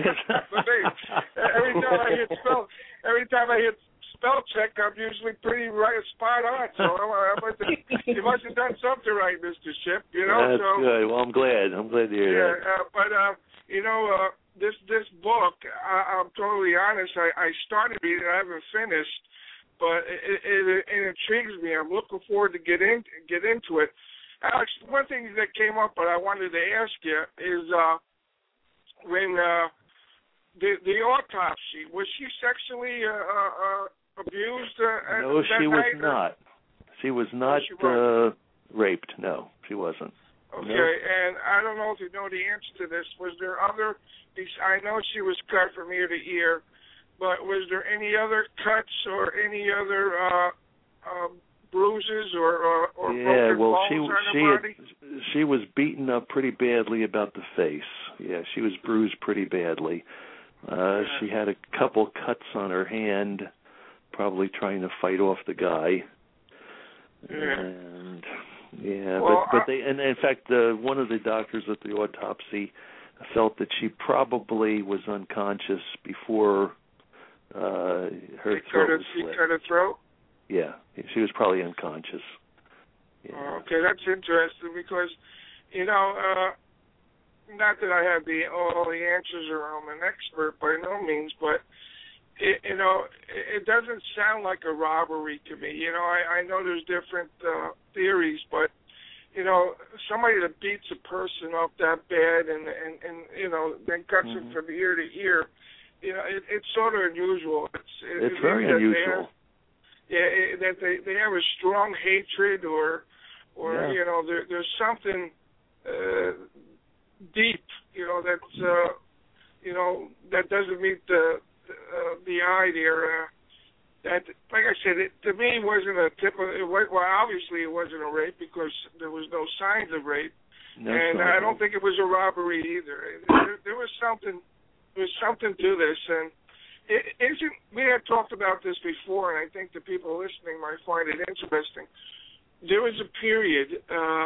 every time I hit spell, every time I hit spell check, I'm usually pretty right, spot on. So I must have, you must have done something right, Mister Ship. You know, That's so good. Well, I'm glad. I'm glad to hear yeah, that. uh, but uh, you know, uh, this this book, I, I'm totally honest. I, I started it, I haven't finished, but it, it, it intrigues me. I'm looking forward to get in get into it. Alex, one thing that came up, but I wanted to ask you is uh, when uh, the the autopsy, was she sexually uh, uh, abused? Uh, no, that she was night, not. She was not she uh, raped. No, she wasn't. Okay, no. And I don't know if you know the answer to this. Was there other? I know she was cut from ear to ear, but was there any other cuts or any other? Uh, um, bruises or or, or yeah, broken well, bones she on her she body? had, she was beaten up pretty badly about the face. Yeah, she was bruised pretty badly. Uh, yeah. She had a couple cuts on her hand, probably trying to fight off the guy. Yeah. And yeah, well, but but they and in fact, uh, one of the doctors at the autopsy felt that she probably was unconscious before uh, her she throat cut her, was she slit. cut her throat. Yeah, she was probably unconscious. Yeah. Oh, okay, that's interesting because, you know, uh, not that I have the all the answers or I'm an expert by no means, but it, you know, it, it doesn't sound like a robbery to me. You know, I, I know there's different uh, theories, but you know, somebody that beats a person up that bad and and, and you know then cuts mm-hmm. them from ear to ear, you know, it, it's sort of unusual. It's, it, it's very unusual. Yeah, that they they have a strong hatred, or or yeah. you know, there, there's something uh, deep, you know, that's uh, you know that doesn't meet the uh, the eye there. Uh, that, like I said, it, to me wasn't a typical. It was, well, obviously it wasn't a rape because there was no signs of rape, no and I don't think it was a robbery either. There, there was something, there was something to this, and. It isn't, we had talked about this before, and I think the people listening might find it interesting. There was a period uh,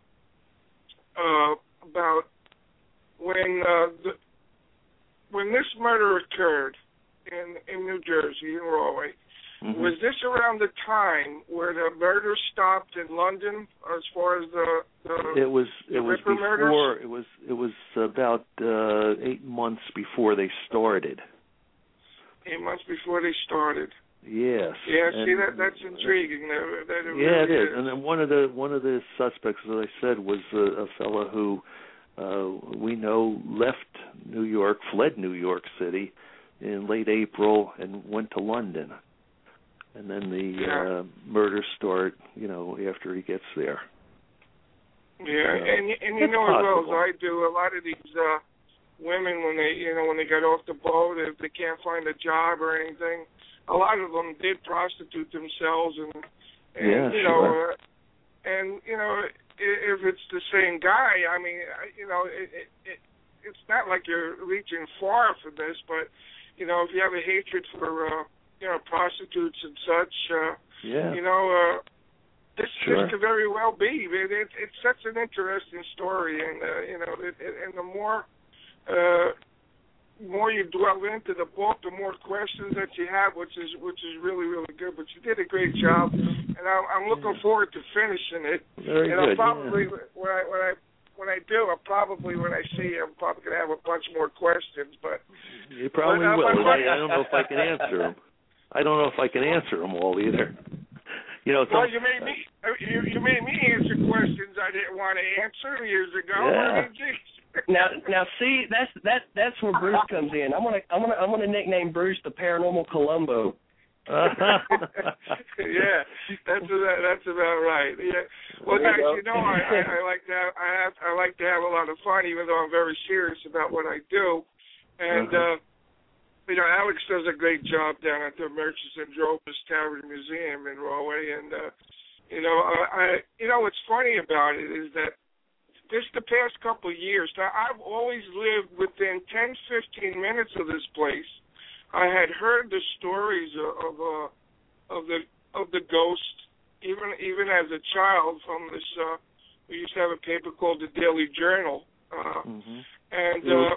uh, about when uh, the, when this murder occurred in, in New Jersey, in Rahway. Mm-hmm. Was this around the time where the murder stopped in London, as far as the, the it was the it was Ripper before murders? it was it was about uh, eight months before they started. Eight months before they started. Yes. Yeah, see and, that that's intriguing. That, that it yeah, really it is. is. And then one of the one of the suspects, as I said, was a, a fellow who uh, we know left New York, fled New York City in late April, and went to London. And then the yeah. uh, murders start, you know, after he gets there. Yeah, so, and and you know possible. as well as I do, a lot of these. Uh, Women, when they, you know, when they got off the boat, if they can't find a job or anything, a lot of them did prostitute themselves, and, and yeah, you know, sure. uh, and you know, if it's the same guy, I mean, you know, it, it, it, it's not like you're reaching far for this, but you know, if you have a hatred for, uh, you know, prostitutes and such. Uh, yeah. You know, uh, this sure. this could very well be. It, it, it's such an interesting story, and uh, you know, it, it, and the more uh, more you dwell into the book, the more questions that you have, which is which is really really good. But you did a great job, and I'm, I'm looking yeah. forward to finishing it. Very and good. I'll probably yeah. when I when I when I do, I'll probably when I see you, I'm probably gonna have a bunch more questions. But you probably but, uh, will. but, I, I don't know if I can answer them. I don't know if I can answer them all either. You know, well, some, you made me you, you made me answer questions I didn't want to answer years ago. Yeah. I mean, geez. Now, now, see, that's that that's where Bruce comes in. I'm gonna I'm gonna I'm gonna nickname Bruce the Paranormal Columbo. yeah, that's about, that's about right. Yeah. Well, guys, you know, I, I, I like to have, I have I like to have a lot of fun, even though I'm very serious about what I do. And uh-huh. uh, you know, Alex does a great job down at the Murchison Drovers Tavern Museum in Rahway. And uh, you know, uh, I you know what's funny about it is that just the past couple of years, now I've always lived within ten, fifteen minutes of this place. I had heard the stories of of, uh, of the of the ghost, even even as a child from this. Uh, we used to have a paper called the Daily Journal, uh, mm-hmm. and uh,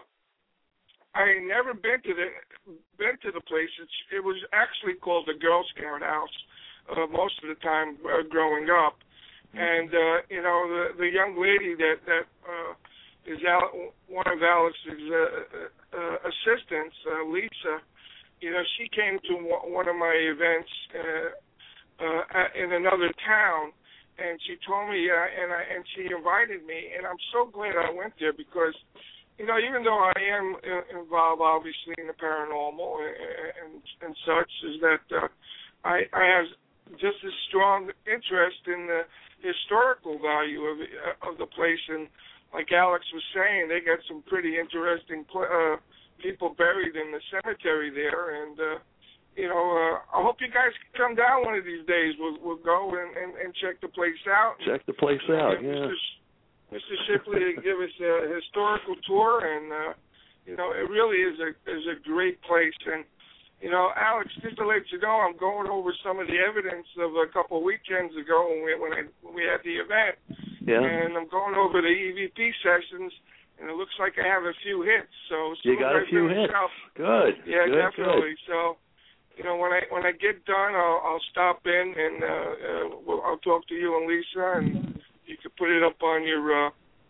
I had never been to the been to the place. It's, it was actually called the Girl Scout House uh, most of the time uh, growing up, mm-hmm. and uh, you know the the young lady that that uh, is Al- one of Alex's uh, uh, assistants, uh, Lisa. You know, she came to one of my events uh, uh, in another town, and she told me, uh, and I, and she invited me, and I'm so glad I went there because, you know, even though I am involved, obviously, in the paranormal and and, and such, is that uh, I, I have just as strong interest in the historical value of of the place, and like Alex was saying, they got some pretty interesting pl- uh people buried in the cemetery there, and uh, you know, uh, I hope you guys can come down one of these days. We'll, we'll go and, and, and check the place out. Check the place out, and yeah. Mister Mister Shipley give us a historical tour, and uh, you know, it really is a is a great place. And you know, Alex, just to let you know, I'm going over some of the evidence of a couple of weekends ago when we when I when we had the event, yeah. and I'm going over the E V P sessions. And it looks like I have a few hits. So you got a few hits. Myself, good. Yeah, good, definitely. Good. So, you know, when I when I get done, I'll, I'll stop in and uh, uh, we'll, I'll talk to you and Lisa, and you can put it up on your uh,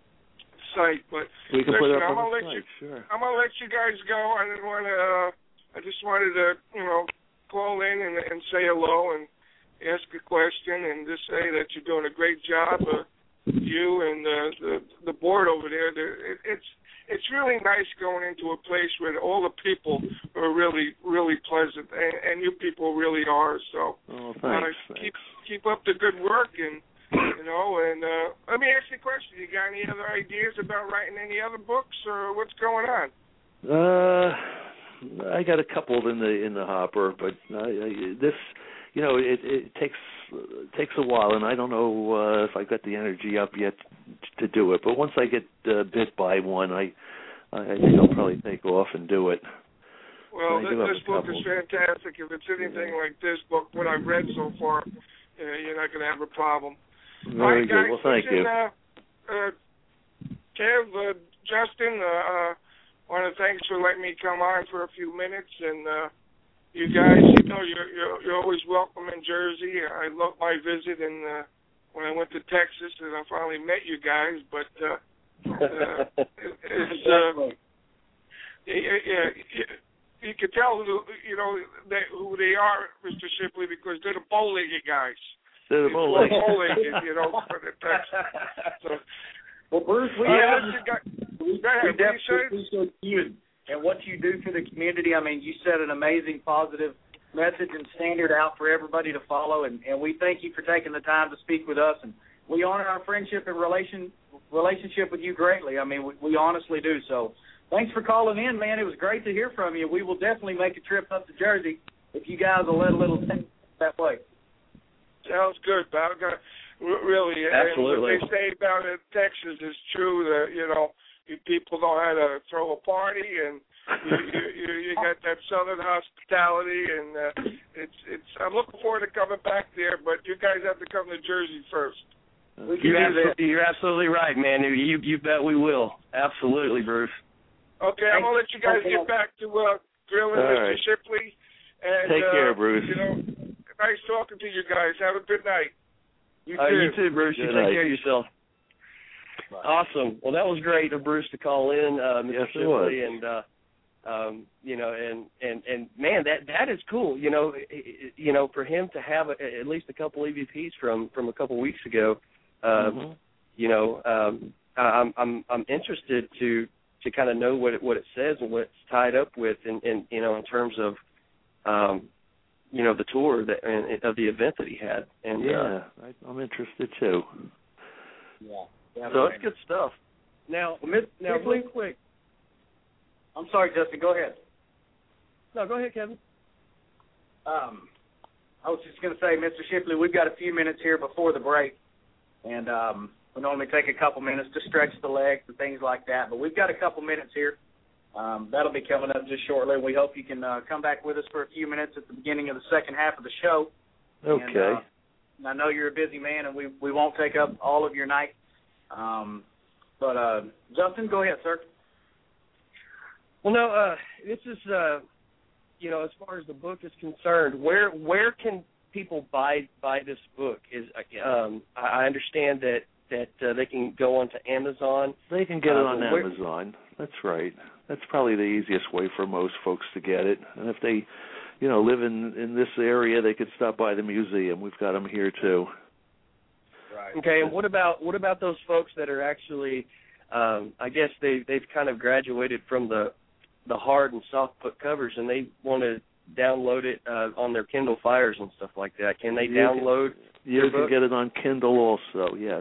site. But we can listen, put it up I'm on gonna the let site. You, sure. I'm gonna let you guys go. I didn't want to. Uh, I just wanted to, you know, call in and, and say hello and ask a question and just say that you're doing a great job. Uh, you and uh, the the board over there. It, it's it's really nice going into a place where all the people are really really pleasant, and, and you people really are. So oh, thanks, uh, thanks. keep keep up the good work, and you know. And uh, let me ask you a question: you got any other ideas about writing any other books, or what's going on? Uh, I got a couple in the in the hopper, but uh, this. You know, it, it takes it takes a while, and I don't know uh, if I got the energy up yet to do it. But once I get uh, bit by one, I I think I'll probably take off and do it. Well, this, this book is fantastic. If it's anything yeah. like this book, what I've read so far, uh, you're not going to have a problem. Very All right, good. guys, Well, thank listen, you. Uh, uh, Kev, uh, Justin, I uh, uh, want to thanks for letting me come on for a few minutes, and uh, you guys, you know, you're, you're you're always welcome in Jersey. I love my visit, and uh, when I went to Texas, and I finally met you guys. But uh, uh, it's uh, yeah, yeah, you can tell who you know they, who they are, Mister Shipley, because they're the bow-legged guys. They're the bow-legged, bow-legged, you know, for the Texas. So, well, Bruce, we uh, have got, we, ahead, we definitely appreciate you and what you do for the community. I mean, you set an amazing, positive message and standard out for everybody to follow, and, and we thank you for taking the time to speak with us. And we honor our friendship and relation relationship with you greatly. I mean, we, we honestly do. So thanks for calling in, man. It was great to hear from you. We will definitely make a trip up to Jersey if you guys will let a little thing that way. Sounds good, pal. Really, absolutely. And what they say about it, Texas is true. That you know, you people know how to throw a party, and you, you, you, you got that Southern hospitality, and uh, it's it's. I'm looking forward to coming back there, but you guys have to come to Jersey first. We you're, absolutely, you're absolutely right, man. You you bet we will. Absolutely, Bruce. Okay, I'm gonna let you guys get back to uh, grilling, All Mister right. Shipley. And, Take care, uh, Bruce. You know, nice talking to you guys. Have a good night. You too, uh, you too Bruce. Good you night. take care of yourself. Bye. Awesome. Well, that was great of Bruce to call in, uh, Mister Yes, Shipley, it was. and uh, um, you know, and, and and man, that that is cool. You know, it, you know, for him to have a, at least a couple E V Ps from from a couple weeks ago. Um, mm-hmm. You know, um, I'm I'm I'm interested to to kind of know what it, what it says and what it's tied up with, in, in you know, in terms of, um, you know, the tour that and, of the event that he had. And yeah, uh, I, I'm interested too. Yeah, yeah so it's good stuff. Now, well, Miss now, real quick. I'm sorry, Justin. Go ahead. No, go ahead, Kevin. Um, I was just going to say, Mister Shipley, we've got a few minutes here before the break, and um, we normally take a couple minutes to stretch the legs and things like that, but we've got a couple minutes here. Um, that'll be coming up just shortly. We hope you can uh, come back with us for a few minutes at the beginning of the second half of the show. Okay. And, uh, I know you're a busy man, and we we won't take up all of your night. Um, but, uh, Justin, go ahead, sir. Well, no, uh, this is, uh, you know, as far as the book is concerned, where where can people buy buy this book? Is um, I understand that that uh, they can go onto Amazon. They can get it uh, on where, Amazon. That's right. That's probably the easiest way for most folks to get it. And if they, you know, live in, in this area, they could stop by the museum. We've got them here too. Right. Okay. And what about what about those folks that are actually, um, I guess they they've kind of graduated from the the hard and soft put covers, and they want to download it uh, on their Kindle Fires and stuff like that. Can they you download? Can, you can book? get it on Kindle also. Yes.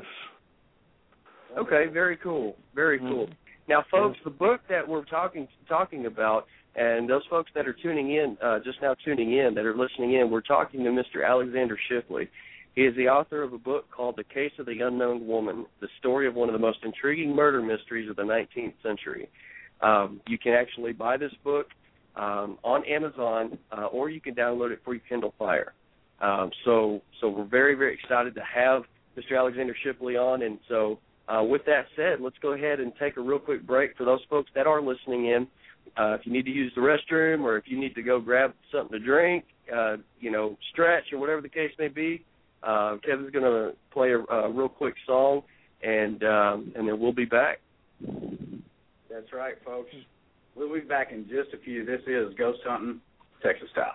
Okay. Very cool. Very cool. Mm-hmm. Now, folks, the book that we're talking talking about, and those folks that are tuning in, uh, just now tuning in, that are listening in, we're talking to Mister Alexander Shipley. He is the author of a book called The Case of the Unknown Woman, the story of one of the most intriguing murder mysteries of the nineteenth century. Um, you can actually buy this book um, on Amazon, uh, or you can download it for your Kindle Fire. Um, so, so we're very, very excited to have Mister Alexander Shipley on, and so uh, with that said, let's go ahead and take a real quick break for those folks that are listening in. Uh, if you need to use the restroom, or if you need to go grab something to drink, uh, you know, stretch, or whatever the case may be, uh, Kevin's going to play a, a real quick song, and um, and then we'll be back. That's right, folks. We'll be back in just a few. This is Ghost Hunting, Texas Style.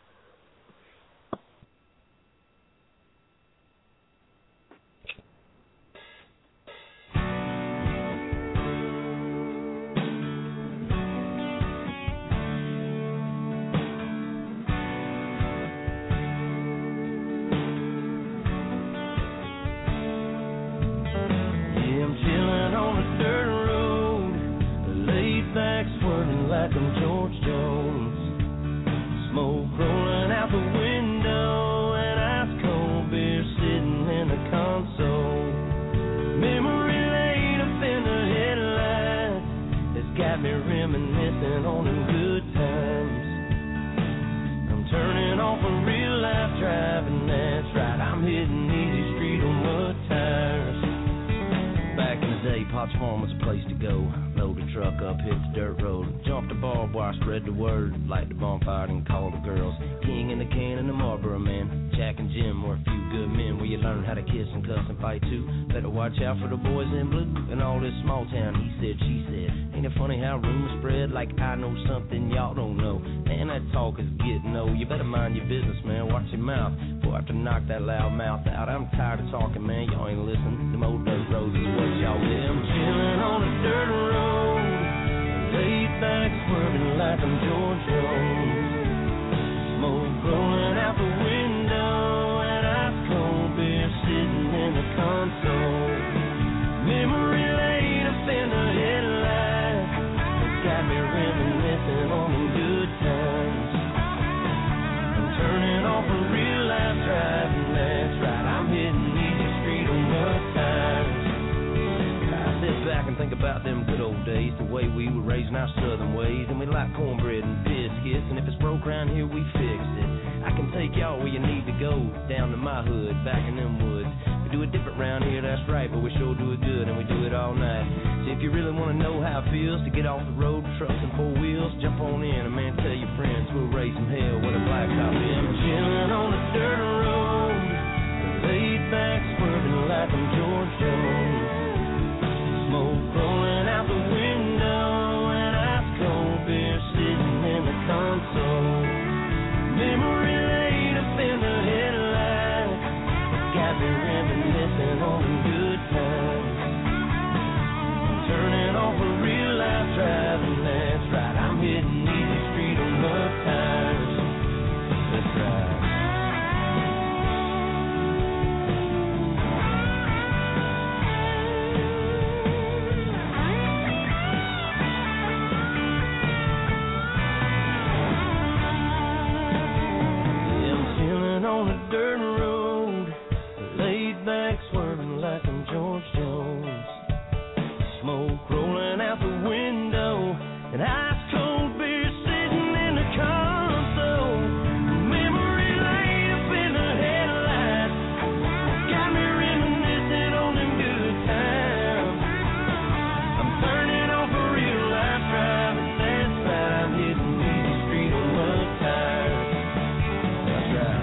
Like I'm George Jones, smoke rolling out the window, and ice cold beer sitting in the console. Memory lane up in the headlights, it's got me reminiscing on them good times. I'm turning off a real life driving, that's right, I'm hitting easy street on mud tires. Back in the day, Potts Farm was a place to go. Load the truck up, hit the dirt road, jump the barbed wire, spread the word, light the bonfire and call the girls. King in the can and the Marlboro man, Jack and Jim were a few good men where you learn how to kiss and cuss and fight too. Better watch out for the boys in blue and all this small town he said, she said. Ain't it funny how rumors spread like I know something y'all don't know? Man, that talk is getting old. You better mind your business, man, watch your mouth. Boy, I have to knock that loud mouth out. I'm tired of talking, man, y'all ain't listening. Them old dirt roads is what y'all live. I'm chilling on a dirt road, laid back swerving like I'm George Jones. Smoke rolling out the window, and ice cold beer sitting in the console. Memory lane up in the headlights, it's got me reminiscing on them good times. I'm turning off a real life driving, that's right, I'm hitting easy street on mud tires. I sit back and think think about them good old days, the way we were raised in our southern ways, and we like cornbread and biscuits, and if it's broke around here, we fixed it. I can take y'all where you need to go, down to my hood, back in them woods. We do it different round here, that's right, but we sure do it good, and we do it all night. So if you really want to know how it feels to get off the road, trucks and four wheels, jump on in, and man, tell your friends we'll raise some hell with a blacktop in. Chilling on the dirt road, laid back, swerving like I'm George Jones. Smoke rolling out the window, and ice cold beer sitting in the console. Memory laid up in the headlights, got me reminiscing on the good times. Turning off a real life driving, that's right. I'm hitting easy street on love tires. That's right. Yeah, I'm chilling on a dirt road, laid back, swerving like I'm George Jones. Smoke rolling out the window, and ice cold beer sitting in the console. Memory laid up in the headlights, got me reminiscing on them good times. I'm turning off a real life driving, that's right. I'm hitting easy street on love tires. That's right.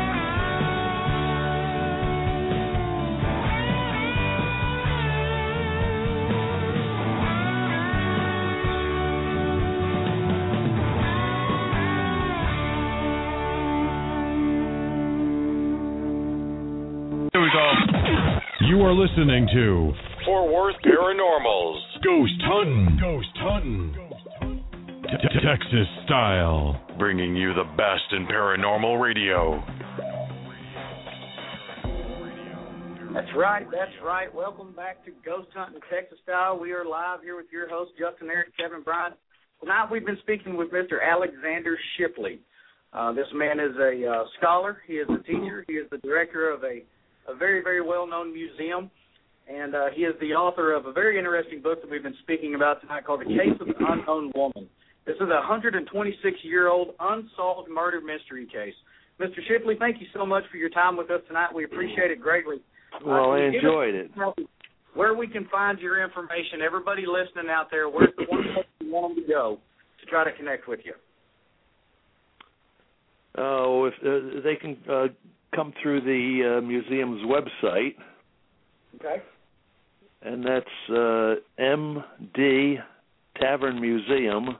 Here we go. You are listening to Fort Worth Paranormals. Ghost Hunting. Ghost Hunting. Texas Style. Bringing you the best in paranormal radio. That's right, that's right. Welcome back to Ghost Hunting Texas Style. We are live here with your host, Justin Eric, Kevin Bryant. Tonight we've been speaking with Mister Alexander Shipley. Uh, this man is a uh, scholar. He is a teacher. He is the director of a, a very, very well-known museum. And uh, he is the author of a very interesting book that we've been speaking about tonight called The Case of the Unknown Woman. This is a one hundred twenty-six-year-old unsolved murder mystery case. Mister Shipley, thank you so much for your time with us tonight. We appreciate it greatly. Well, uh, I enjoyed it. Where we can find your information, everybody listening out there, where's the one place you want them to go to try to connect with you? Oh, if uh, they can uh, come through the uh, museum's website. Okay. And that's uh, M D Tavern Museum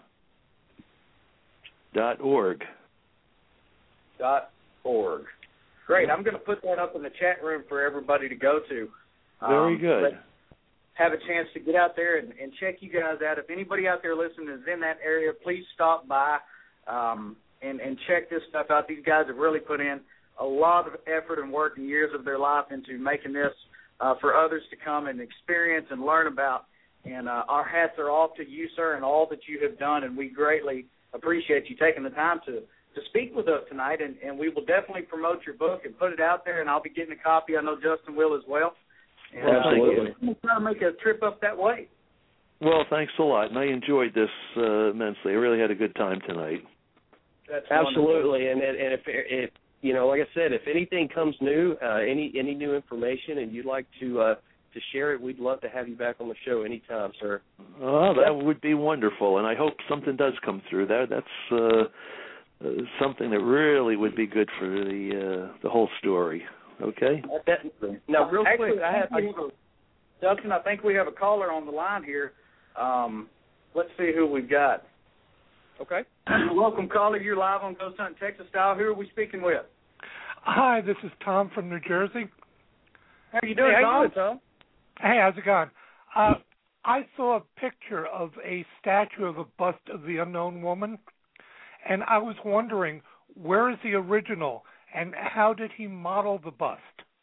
dot org. Dot org. Great. I'm going to put that up in the chat room for everybody to go to. Very um, good. Have a chance to get out there and, and check you guys out. If anybody out there listening is in that area, please stop by um, and, and check this stuff out. These guys have really put in a lot of effort and work and years of their life into making this uh, for others to come and experience and learn about. And uh, our hats are off to you, sir, and all that you have done, and we greatly appreciate you taking the time to, to speak with us tonight, and, and we will definitely promote your book and put it out there, and I'll be getting a copy. I know Justin will as well. And, Absolutely. Uh, we'll try to make a trip up that way. Well, thanks a lot, and I enjoyed this uh, immensely. I really had a good time tonight. That's Absolutely, and and if, if you know, like I said, if anything comes new, uh, any any new information, and you'd like to uh, to share it, we'd love to have you back on the show anytime, sir. Oh, that would be wonderful, and I hope something does come through. That that's uh, uh, something that really would be good for the uh, the whole story. Okay. Definitely. Now, real Actually, quick, I have, I, Justin, I think we have a caller on the line here. Um, let's see who we've got. Okay. Welcome, caller. You're live on Ghost Hunting Texas Style. Who are we speaking with? Hi, this is Tom from New Jersey. How are you doing, hey, Tom? how you doing, Tom? Hey, how's it going? Uh, I saw a picture of a statue of a bust of the unknown woman, and I was wondering, where is the original, and how did he model the bust?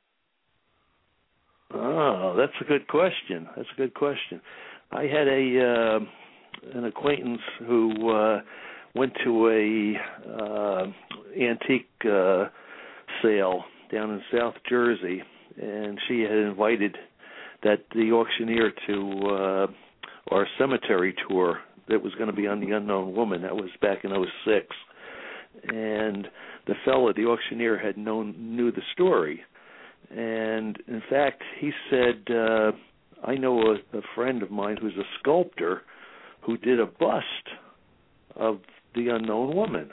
Oh, that's a good question. That's a good question. I had a uh, an acquaintance who uh, went to a uh, antique uh, sale down in South Jersey, and she had invited that the auctioneer to uh, our cemetery tour that was going to be on the Unknown Woman. That was back in oh six. And the fellow, the auctioneer, had known knew the story. And, in fact, he said, uh, I know a, a friend of mine who's a sculptor who did a bust of the Unknown Woman.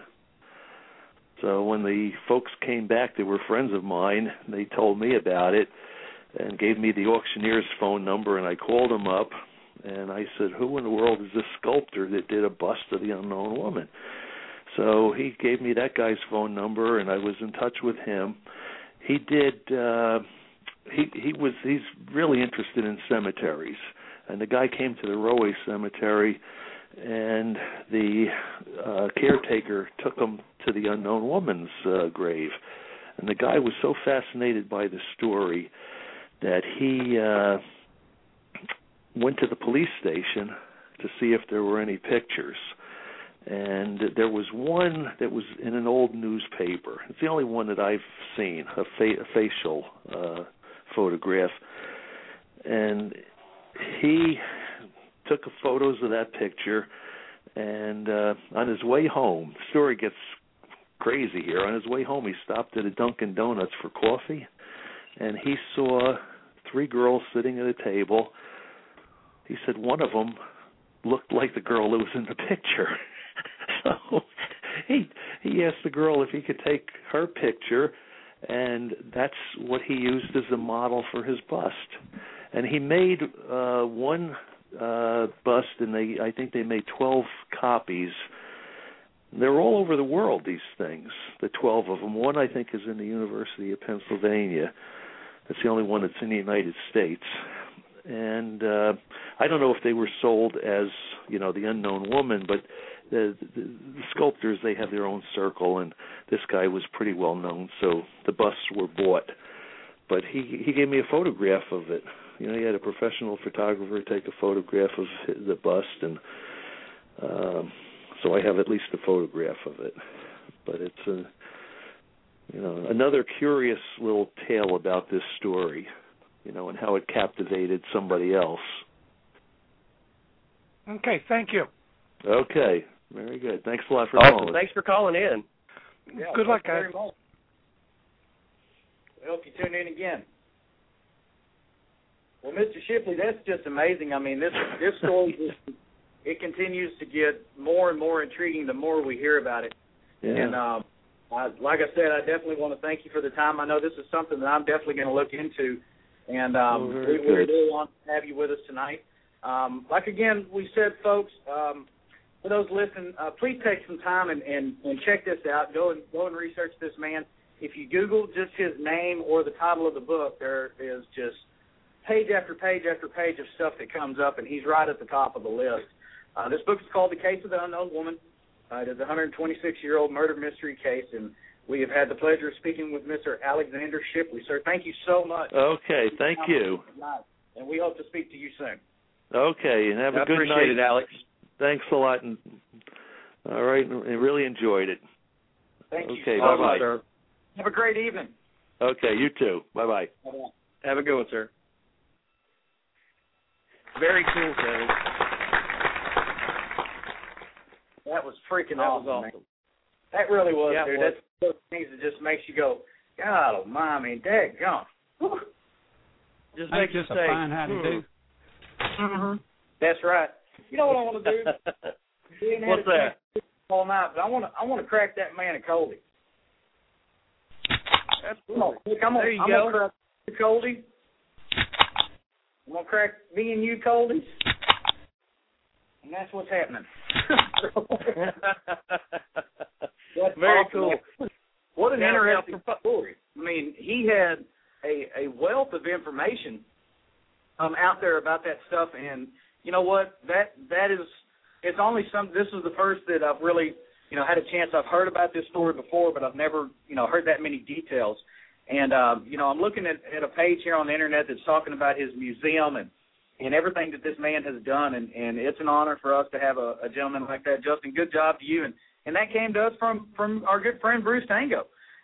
So when the folks came back, they were friends of mine, they told me about it and gave me the auctioneer's phone number, and I called him up, and I said, who in the world is this sculptor that did a bust of the Unknown Woman? So he gave me that guy's phone number, and I was in touch with him. He did. Uh, he he was. He's really interested in cemeteries, and the guy came to the Roe Cemetery, and the uh, caretaker took him to the Unknown Woman's uh, grave, and the guy was so fascinated by the story that he uh, went to the police station to see if there were any pictures. And there was one that was in an old newspaper. It's the only one that I've seen, a, fa- a facial uh, photograph. And he took photos of that picture, and uh, on his way home, the story gets crazy here. On his way home, he stopped at a Dunkin' Donuts for coffee, and he saw three girls sitting at a table. He said one of them looked like the girl that was in the picture. So he he asked the girl if he could take her picture, and that's what he used as a model for his bust. And he made uh, one uh, bust, and they I think they made twelve copies. They're all over the world, these things, the twelve of them. One, I think, is in the University of Pennsylvania. That's the only one that's in the United States. And uh, I don't know if they were sold as, you know, the Unknown Woman, but the, the, the sculptors, they have their own circle, and this guy was pretty well known, so the busts were bought. But he he gave me a photograph of it. You know, he had a professional photographer take a photograph of the bust, and um, so I have at least a photograph of it. But it's a, you know, another curious little tale about this story, you know, and how it captivated somebody else. Okay, thank you. Okay, very good. Thanks a lot for awesome. calling. Thanks for calling in. Yeah, good luck, guys. very much. We hope you tune in again. Well, Mister Shipley, that's just amazing. I mean, this this story just, it continues to get more and more intriguing the more we hear about it. Yeah. And um, I, like I said, I definitely want to thank you for the time. I know this is something that I'm definitely going to look into, and um, oh, we, we really want to have you with us tonight. Um, like again, we said, folks. Um, For those listening, uh, please take some time and, and, and check this out. Go and go and research this man. If you Google just his name or the title of the book, there is just page after page after page of stuff that comes up, and he's right at the top of the list. Uh, this book is called The Case of the Unknown Woman. Uh, it is a one hundred twenty-six-year-old murder mystery case, and we have had the pleasure of speaking with Mister Alexander Shipley. Sir, thank you so much. Okay, thank you. And we hope to speak to you soon. Okay, and have I a good night. appreciate it, Alex. Thanks a lot. And, all right, I really enjoyed it. Thank you. Okay, so bye-bye. much, sir. Have a great evening. Okay, you too. Bye-bye. Bye-bye. Have a good one, sir. Very cool, Kevin. That was freaking That awesome. was Man. awesome. That really was, Yeah, dude. was. That's those things that just makes you go, God, oh, my, I mean, daggone. Whew. Just That's makes you just a say, fine how to hmm. do. Mm-hmm. That's right. You know what I want to do? What's that? All night, but I want to. I want to crack that man a coldie. Come on, come on. There you I'm go. gonna crack you coldie. I'm gonna crack me and you coldies, and that's what's happening. That's Very awesome, cool. man. What an Now, interesting now, story. I mean, he had a, a wealth of information um, out there about that stuff, and you know what? That that is. It's only some. This is the first that I've really, you know, had a chance. I've heard about this story before, but I've never, you know, heard that many details. And um, you know, I'm looking at, at a page here on the internet that's talking about his museum and, and everything that this man has done. And, and it's an honor for us to have a, a gentleman like that. Justin, good job to you. And and that came to us from from our good friend Bruce Tango.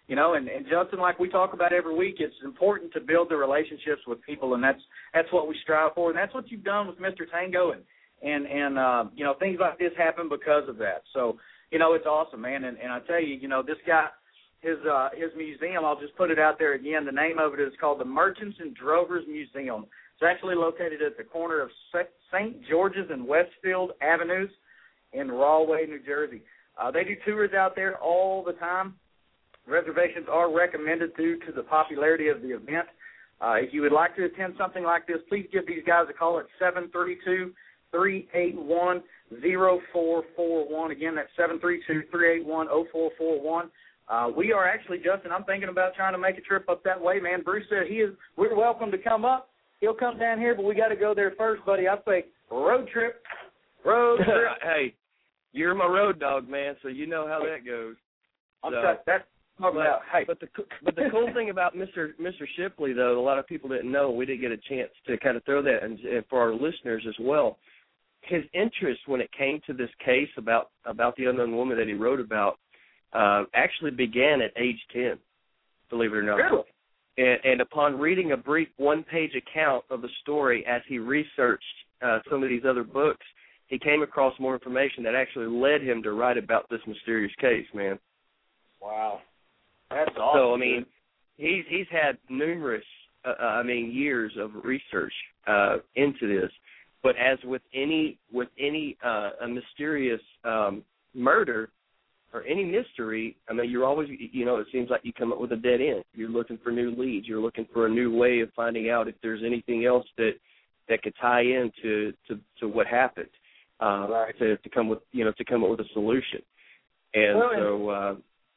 You know, and, and Justin, like we talk about every week, it's important to build the relationships with people, and that's that's what we strive for, and that's what you've done with Mister Tango, and and and uh, you know, things like this happen because of that. So, you know, it's awesome, man. And, and I tell you, you know, this guy, his uh, his museum, I'll just put it out there again. The name of it is called the Merchants and Drovers Museum. It's actually located at the corner of Saint George's and Westfield Avenues in Rahway, New Jersey. Uh, they do tours out there all the time. Reservations are recommended due to the popularity of the event. Uh, if you would like to attend something like this, please give these guys a call at seven three two, three eight one, zero four four one. Again, that's seven three two, three eight one, zero four four one. Uh, we are actually, Justin, I'm thinking about trying to make a trip up that way, man. Bruce said he is. We're welcome to come up. He'll come down here, but we got to go there first, buddy. I say road trip. Road trip. Hey, you're my road dog, man, so you know how that goes. I'm so. sorry, that's But, hey. but the but the cool thing about Mister Mister Shipley, though, a lot of people didn't know. We didn't get a chance to kind of throw that, and, and for our listeners as well, his interest when it came to this case about about the unknown woman that he wrote about uh, actually began at age ten. Believe it or not. Really? And, and upon reading a brief one-page account of the story as he researched uh, some of these other books, he came across more information that actually led him to write about this mysterious case. Man. Wow. That's awesome. So I mean, he's he's had numerous, uh, I mean, years of research uh, into this. But as with any with any uh, a mysterious um, murder or any mystery, I mean, you're always, you know, it seems like you come up with a dead end. You're looking for new leads. You're looking for a new way of finding out if there's anything else that that could tie into to, to what happened. Uh, right. To to come with you know to come up with a solution. And well, so. Uh,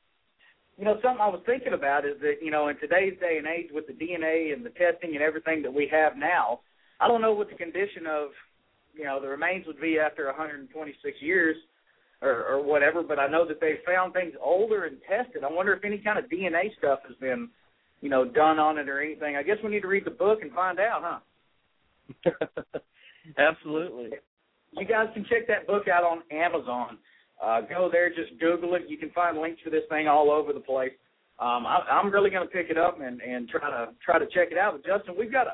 You know, something I was thinking about is that, you know, in today's day and age with the D N A and the testing and everything that we have now, I don't know what the condition of, you know, the remains would be after one hundred twenty-six years or, or whatever, but I know that they found things older and tested. I wonder if any kind of D N A stuff has been, you know, done on it or anything. I guess we need to read the book and find out, huh? Absolutely. You guys can check that book out on Amazon. Uh, go there, just Google it. You can find links for this thing all over the place. Um, I, I'm really going to pick it up and, and try to try to check it out. But Justin, we've got to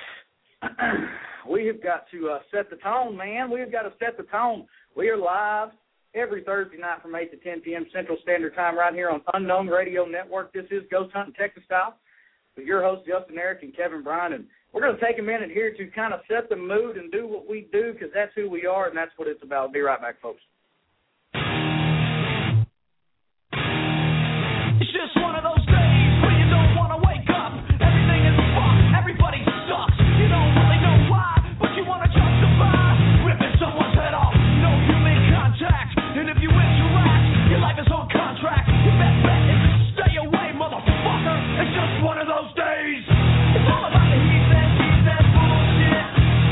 we have got to uh, set the tone, man. We've got to set the tone. We are live every Thursday night from eight to ten p.m. Central Standard Time right here on Unknown Radio Network. This is Ghost Hunting Texas Style with your hosts Justin Eric and Kevin Bryan. And we're going to take a minute here to kind of set the mood and do what we do because that's who we are and that's what it's about. Be right back, folks. It's just one of those days when you don't want to wake up. Everything is fucked. Everybody sucks. You don't really know why, but you want to justify ripping someone's head off. No human contact. And if you interact, your life is on contract. Your best bet is to stay away, motherfucker. It's just one of those days. It's all about the he said, she said bullshit.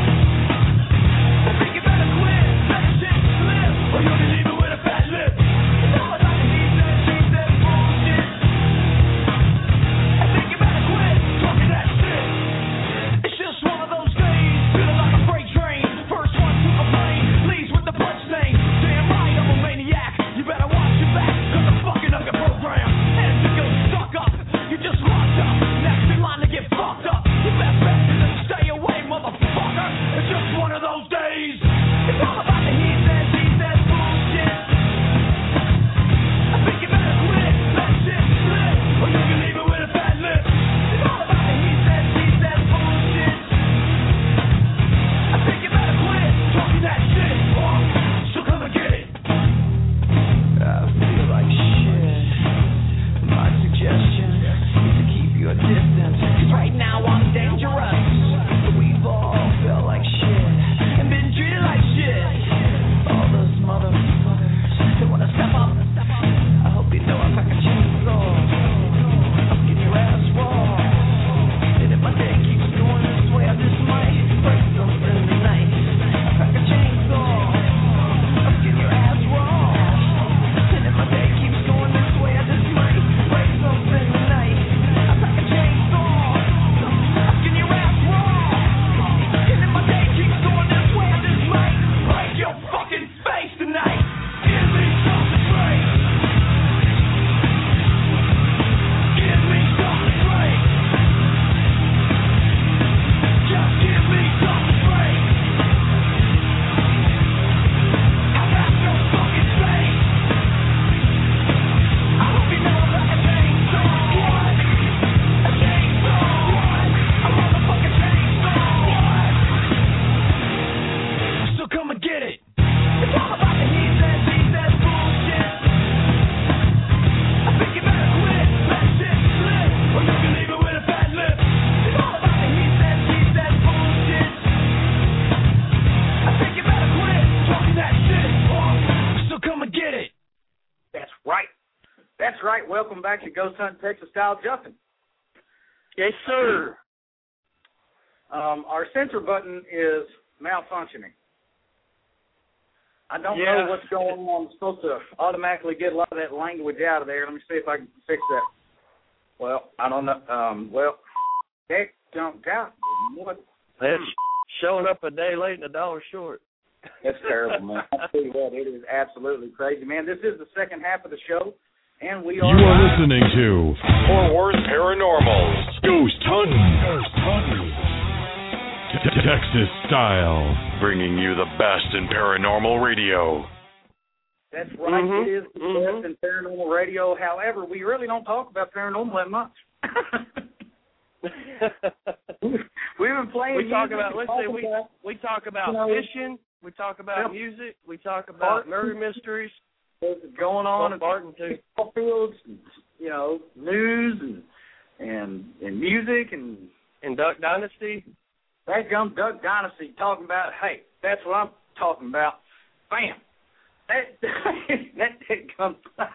I think you better quit. Better shit slip. Or you'll be leaving with a fat lip. It's all about the he said, she said bullshit. welcome back to Ghost Hunt Texas Style, Justin. Yes, sir. Um, our censor button is malfunctioning. I don't yeah. know what's going on. I'm supposed to automatically get a lot of that language out of there. Let me see if I can fix that. Well, I don't know. Um, well, heck, don't doubt. What? That's showing up a day late and a dollar short. That's terrible, man. I tell you what, it is absolutely crazy, man. This is the second half of the show, and we are. You are listening to Fort Worth Paranormals. Ghost Hunting. Ghost Hunting. Texas Style. Bringing you the best in paranormal radio. That's right. Mm-hmm. It is the mm-hmm. best in paranormal radio. However, we really don't talk about paranormal that much. We've been playing. We talk music, about. Let's say we about, we talk about you know, fishing. We talk about yep. music. We talk about murder mysteries. What's going on in Barton too. fields, and, you know, news and and and music and and Duck Dynasty. That gum Duck Dynasty talking about. Hey, that's what I'm talking about. Bam. That that that comes.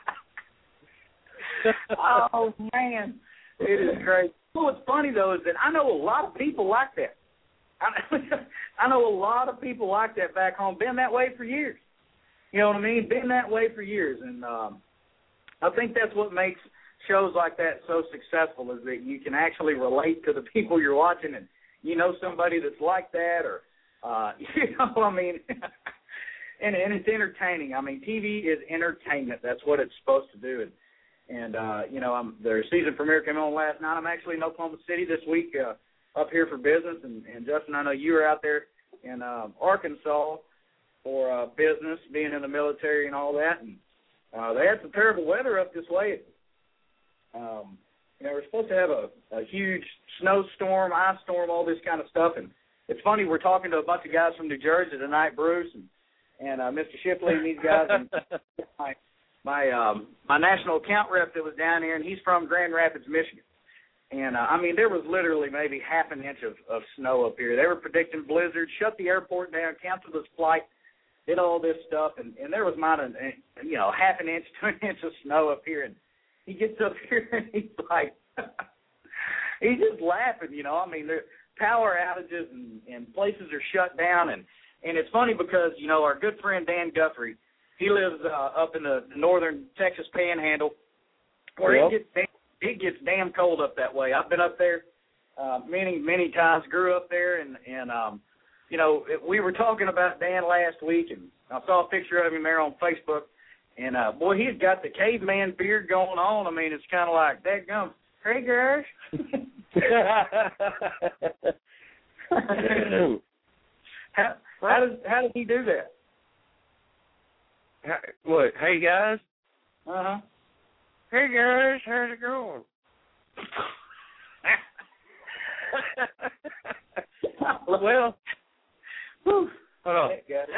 Oh man, it is crazy. What's funny though is that I know a lot of people like that. I, I know a lot of people like that back home. Been that way for years. You know what I mean? Been that way for years, and um, I think that's what makes shows like that so successful is that you can actually relate to the people you're watching, and you know somebody that's like that, or uh, you know what I mean. And, and it's entertaining. I mean, T V is entertainment. That's what it's supposed to do. And, and uh, you know, I'm, their season premiere came on last night. I'm actually in Oklahoma City this week uh, up here for business. And, and, Justin, I know you were out there in uh, Arkansas for uh, business, being in the military and all that. And uh, they had some terrible weather up this way. Um, you know, we're supposed to have a, a huge snowstorm, ice storm, all this kind of stuff. And it's funny, we're talking to a bunch of guys from New Jersey tonight, Bruce, and And uh, Mister Shipley and these guys, and my my, um, my national account rep that was down there, and he's from Grand Rapids, Michigan. And, uh, I mean, there was literally maybe half an inch of, of snow up here. They were predicting blizzards, shut the airport down, canceled his flight, did all this stuff, and, and there was not, an, you know, half an inch to an inch of snow up here. And he gets up here, and he's like, he's just laughing, you know. I mean, there power outages and, and places are shut down, and And it's funny because, you know, our good friend Dan Guthrie, he lives uh, up in the northern Texas Panhandle, where yep. it gets damn, it gets damn cold up that way. I've been up there uh, many, many times, grew up there, and, and um, you know, it, we were talking about Dan last week, and I saw a picture of him there on Facebook, and, uh, boy, he's got the caveman beard going on. I mean, it's kind of like, dadgum, hey, guys. How, how does how does he do that? How, what? Hey guys. Uh huh. Hey guys, how's it going? Well, whew. hold on.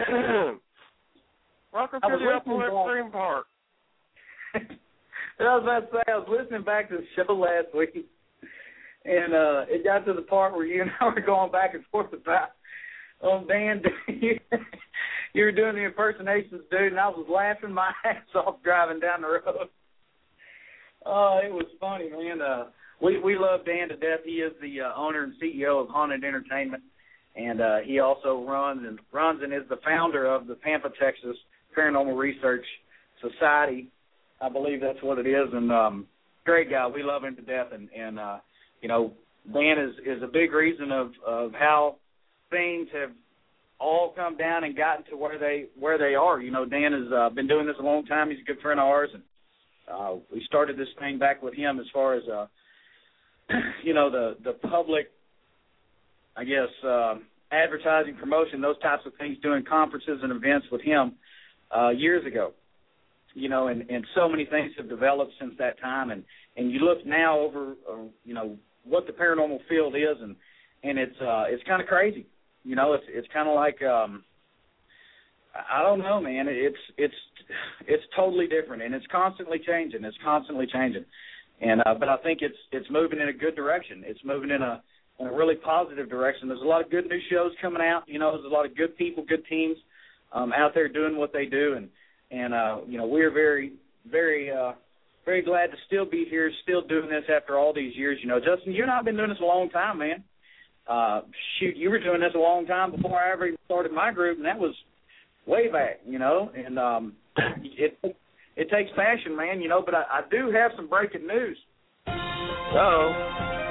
Welcome to the Upland Theme Park. I was about to say I was listening back to the show last week, and uh, it got to the part where you and I were going back and forth about. Oh, Dan, you, you were doing the impersonations, dude, and I was laughing my ass off driving down the road. Oh, it was funny, man. Uh, we we love Dan to death. He is the uh, owner and C E O of Haunted Entertainment, and uh, he also runs and runs and is the founder of the Pampa, Texas Paranormal Research Society. I believe that's what it is, and um, great guy. We love him to death, and and uh, you know, Dan is is a big reason of of how things have all come down and gotten to where they where they are. You know, Dan has uh, been doing this a long time. He's a good friend of ours, and uh, we started this thing back with him as far as, uh, you know, the, the public, I guess, uh, advertising, promotion, those types of things, doing conferences and events with him uh, years ago. You know, and, and so many things have developed since that time. And, and you look now over, uh, you know, what the paranormal field is, and, and it's uh, it's kind of crazy. You know, it's it's kind of like um, I don't know, man. It's it's it's totally different, and it's constantly changing. It's constantly changing, and uh, but I think it's it's moving in a good direction. It's moving in a in a really positive direction. There's a lot of good new shows coming out. You know, there's a lot of good people, good teams um, out there doing what they do, and and uh, you know, we're very very uh, very glad to still be here, still doing this after all these years. You know, Justin, you and I have been doing this a long time, man. Uh, shoot, you were doing this a long time before I ever even started my group, and that was way back, you know. And um, it it takes passion, man, you know. But I, I do have some breaking news. Uh-oh.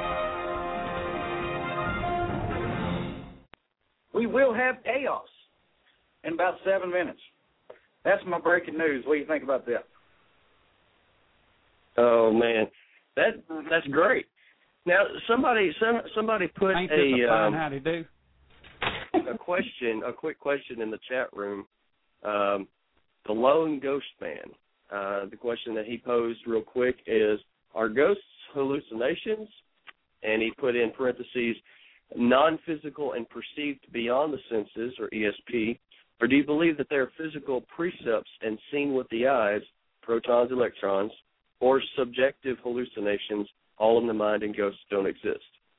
We will have chaos in about seven minutes. That's my breaking news. What do you think about that? Oh man, that that's great. Now somebody some, somebody put Ain't a, this a fine um, how to do? a question, a quick question in the chat room. Um, the Lone Ghost Man. Uh, the question that he posed real quick is: are ghosts hallucinations? And he put in parentheses, non-physical and perceived beyond the senses, or E S P, or do you believe that they are physical precepts and seen with the eyes, protons, electrons, or subjective hallucinations, all in the mind and ghosts don't exist?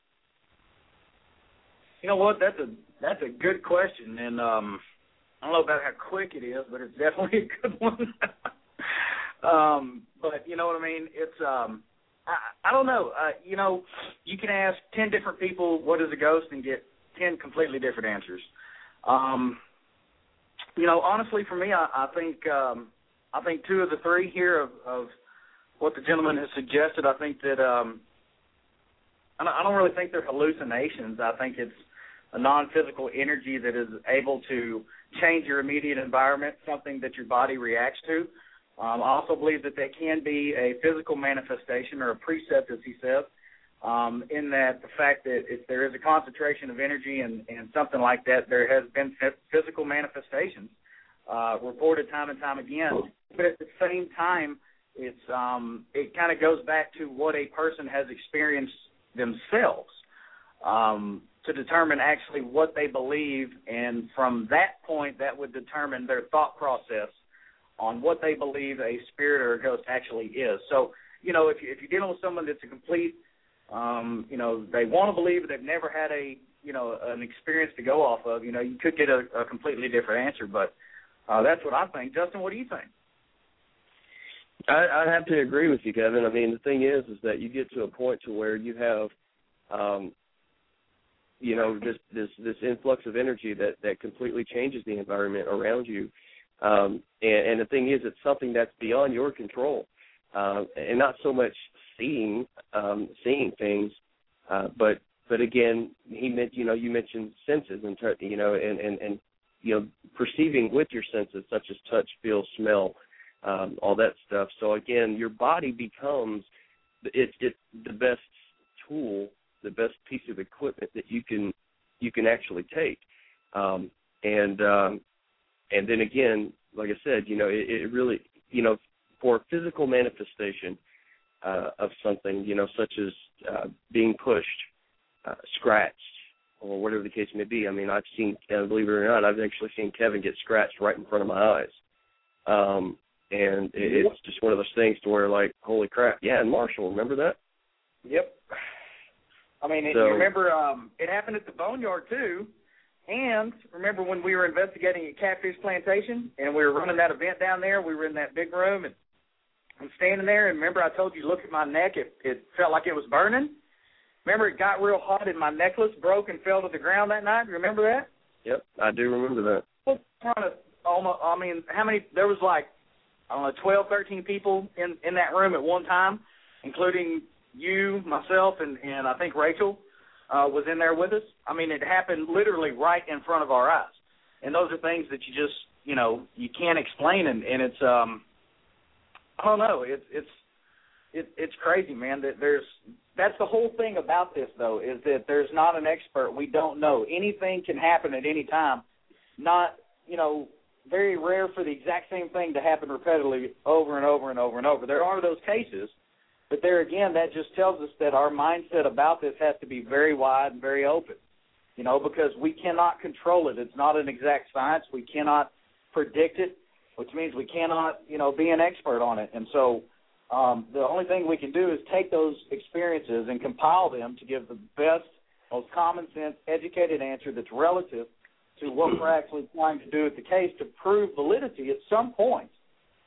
You know what? That's a that's a good question, and um, I don't know about how quick it is, but it's definitely a good one. um, but you know what I mean? It's um, I, I don't know. Uh, you know, you can ask ten different people what is a ghost and get ten completely different answers. Um, you know, honestly, for me, I, I think um, I think two of the three here of, of what the gentleman has suggested. I think that um, I, don't, I don't really think they're hallucinations. I think it's a non-physical energy that is able to change your immediate environment, something that your body reacts to. Um, I also believe that they can be a physical manifestation or a precept, as he says, um, in that the fact that if there is a concentration of energy and, and something like that, there has been physical manifestations uh, reported time and time again. But at the same time, it's um, it kind of goes back to what a person has experienced themselves um, to determine actually what they believe, and from that point, that would determine their thought process on what they believe a spirit or a ghost actually is. So, you know, if, you, if you're dealing with someone that's a complete, um, you know, they want to believe but they've never had a, you know, an experience to go off of, you know, you could get a, a completely different answer. But uh, that's what I think. Justin, what do you think? I, I have to agree with you, Kevin. I mean, the thing is, is that you get to a point to where you have, um, you know, this, this, this influx of energy that, that completely changes the environment around you. Um, and, and the thing is, it's something that's beyond your control, uh, and not so much seeing, um, seeing things, uh, but, but again, he meant, you know, you mentioned senses and, you know, and, and, and, you know, perceiving with your senses, such as touch, feel, smell, um, all that stuff. So again, your body becomes, it's, it's the best tool, the best piece of equipment that you can, you can actually take. Um, and, um, And then again, like I said, you know, it, it really, you know, for physical manifestation uh, of something, you know, such as uh, being pushed, uh, scratched, or whatever the case may be. I mean, I've seen, uh, believe it or not, I've actually seen Kevin get scratched right in front of my eyes. Um, and it, it's just one of those things to where, like, holy crap. Yeah, and Marshall, remember that? Yep. I mean, so, you remember um, it happened at the Boneyard, too. And remember when we were investigating at Catfish Plantation and we were running that event down there, we were in that big room and I'm standing there, and remember I told you, look at my neck, it, it felt like it was burning. Remember it got real hot and my necklace broke and fell to the ground that night? Remember that? Yep, I do remember that. Well, trying to almost, I mean, how many, there was like, I don't know, twelve, thirteen people in, in that room at one time, including you, myself, and, and I think Rachel. Uh, was in there with us. I mean, it happened literally right in front of our eyes. And those are things that you just, you know, you can't explain. And, and it's, um, I don't know, it's, it's, it, it's crazy, man, that there's, that's the whole thing about this, though, is that there's not an expert. We don't know. Anything can happen at any time. Not, you know, very rare for the exact same thing to happen repetitively over and over and over and over. There are those cases. But there again, that just tells us that our mindset about this has to be very wide and very open, you know, because we cannot control it. It's not an exact science. We cannot predict it, which means we cannot, you know, be an expert on it. And so um, the only thing we can do is take those experiences and compile them to give the best, most common sense, educated answer that's relative to what we're actually trying to do at the case to prove validity at some point.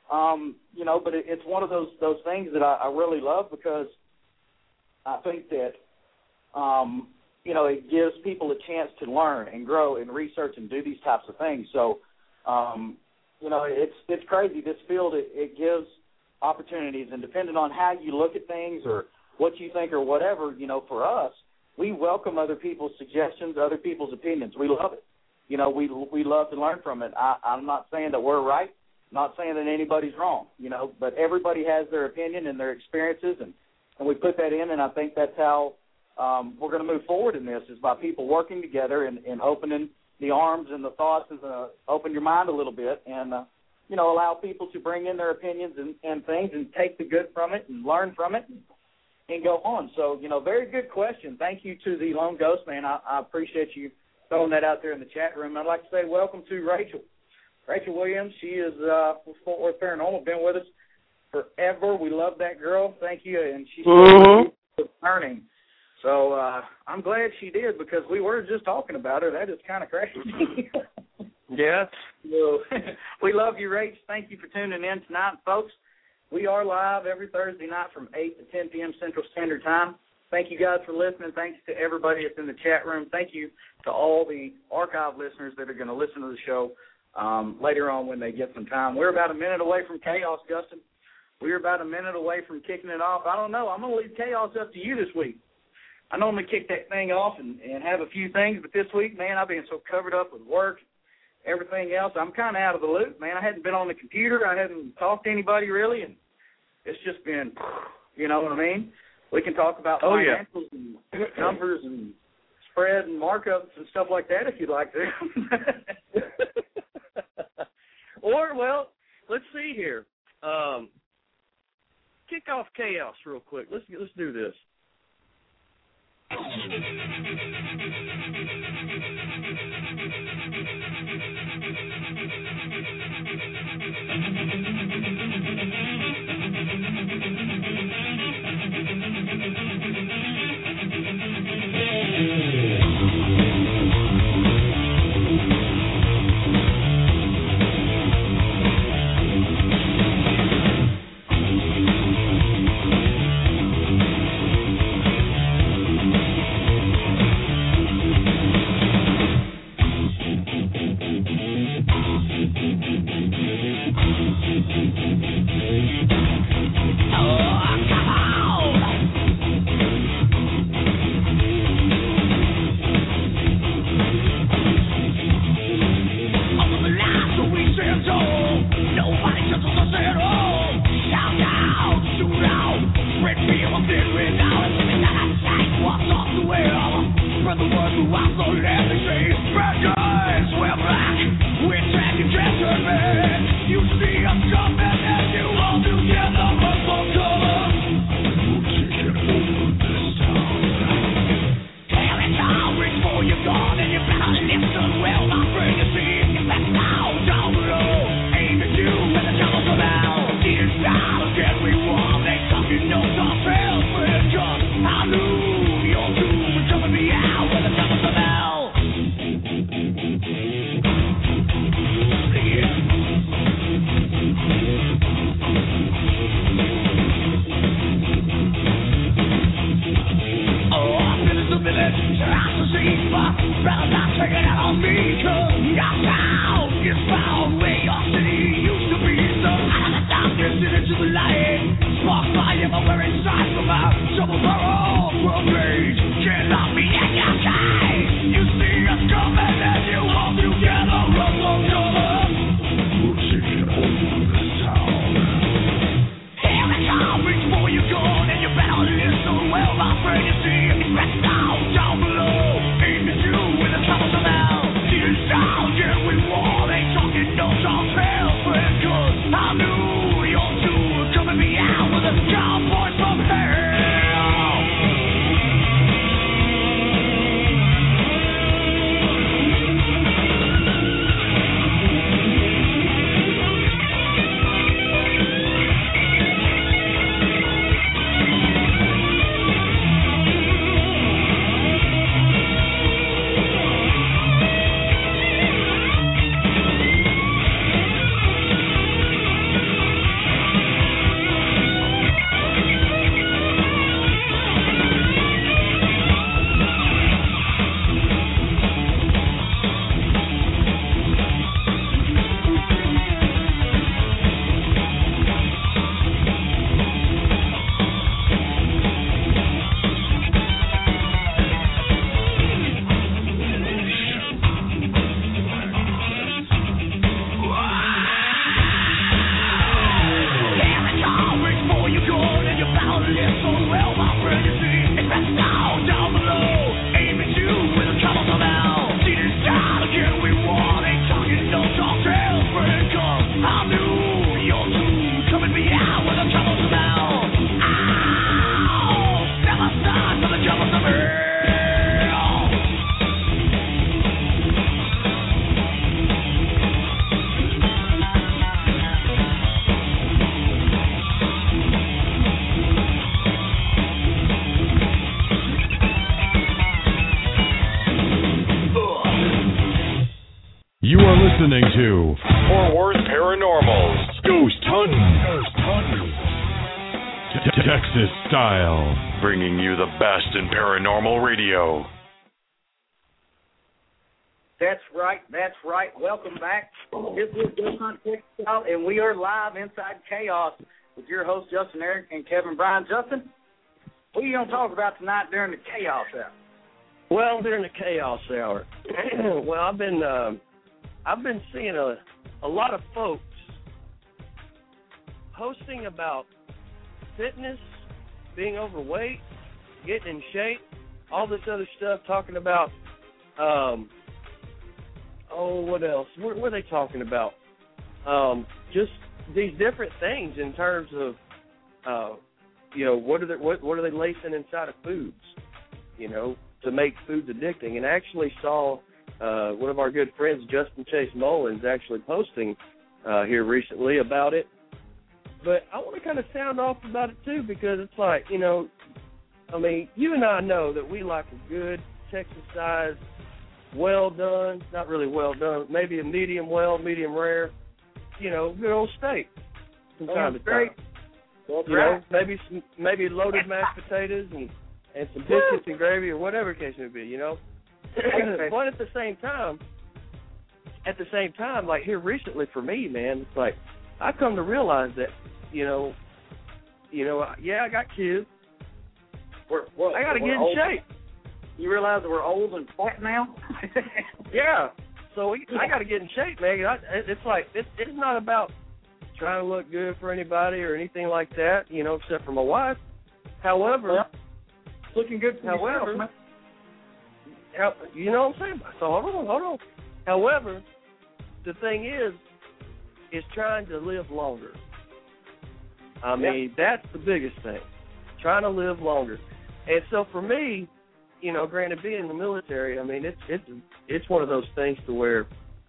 Um, you know, but it, it's one of those those things that I, I really love because I think that, um, you know, it gives people a chance to learn and grow and research and do these types of things. So, um, you know, it's it's crazy. This field, it, it gives opportunities, and depending on how you look at things or what you think or whatever, you know, for us, we welcome other people's suggestions, other people's opinions. We love it. You know, we we love to learn from it. I, I'm not saying that we're right, not saying that anybody's wrong, you know, but everybody has their opinion and their experiences, and, and we put that in, and I think that's how um, we're going to move forward in this, is by people working together and, and opening the arms and the thoughts and the, open your mind a little bit and, uh, you know, allow people to bring in their opinions and, and things and take the good from it and learn from it and, and go on. So, you know, very good question. Thank you to the Lone Ghost Man. I, I appreciate you throwing that out there in the chat room. I'd like to say welcome to Rachel. Rachel Williams, she is uh, with Fort Worth Paranormal, been with us forever. We love that girl. Thank you. And she's mm-hmm. learning. So uh, I'm glad she did, because we were just talking about her. That is kind of crazy. Yeah. So, we love you, Rach. Thank you for tuning in tonight, folks. We are live every Thursday night from eight to ten p.m. Central Standard Time. Thank you guys for listening. Thanks to everybody that's in the chat room. Thank you to all the archive listeners that are going to listen to the show um, later on when they get some time. We're about a minute away from chaos, Justin. We're about a minute away from kicking it off. I don't know. I'm going to leave chaos up to you this week. I normally kick that thing off and, and have a few things, but this week, man, I've been so covered up with work, everything else. I'm kind of out of the loop, man. I hadn't been on the computer. I hadn't talked to anybody really, and it's just been, you know what I mean? We can talk about oh, financials yeah. and numbers and spread and markups and stuff like that if you'd like to. Or, well, let's see here. Um, kick off chaos real quick. Let's let's do this. You are listening to Fort Worth Paranormals. Ghost Hunting. Ghost Hunting. Texas Style. Bringing you the best in paranormal radio. That's right, that's right. Welcome back. This is Ghost Hunt Texas Style, and we are live inside Chaos with your host, Justin Eric and Kevin Bryan. Justin, what are you going to talk about tonight during the Chaos Hour? Well, during the Chaos Hour, well, I've been uh, I've been seeing a a lot of folks posting about fitness, being overweight, getting in shape, all this other stuff, talking about, um, oh, what else? What, what are they talking about? Um, just these different things in terms of, uh, you know, what are they, what, what are they lacing inside of foods, you know, to make foods addicting. And I actually saw uh, one of our good friends, Justin Chase Mullins, actually posting uh, here recently about it. But I want to kind of sound off about it, too, because it's like, you know, I mean, you and I know that we like a good Texas-sized, well done, not really well done, maybe a medium well, medium rare, you know, good old steak from time to time. You know, maybe some, maybe loaded mashed potatoes and, and some biscuits and gravy or whatever the case may be, you know. But at the same time, at the same time, like here recently for me, man, it's like I've come to realize that, you know, you know, yeah, I got kids. We're, we're, I got to get in old. shape. You realize that we're old and fat now? Yeah. So we, I got to get in shape, man. I, it's like it's, it's not about trying to look good for anybody or anything like that, you know, except for my wife. However, well, looking good for however, yourself, man. How, you know what I'm saying? So hold on, hold on. However, the thing is, is trying to live longer. I mean, yeah. That's the biggest thing. Trying to live longer. And so for me, you know, granted, being in the military, I mean, it's it's it's one of those things to where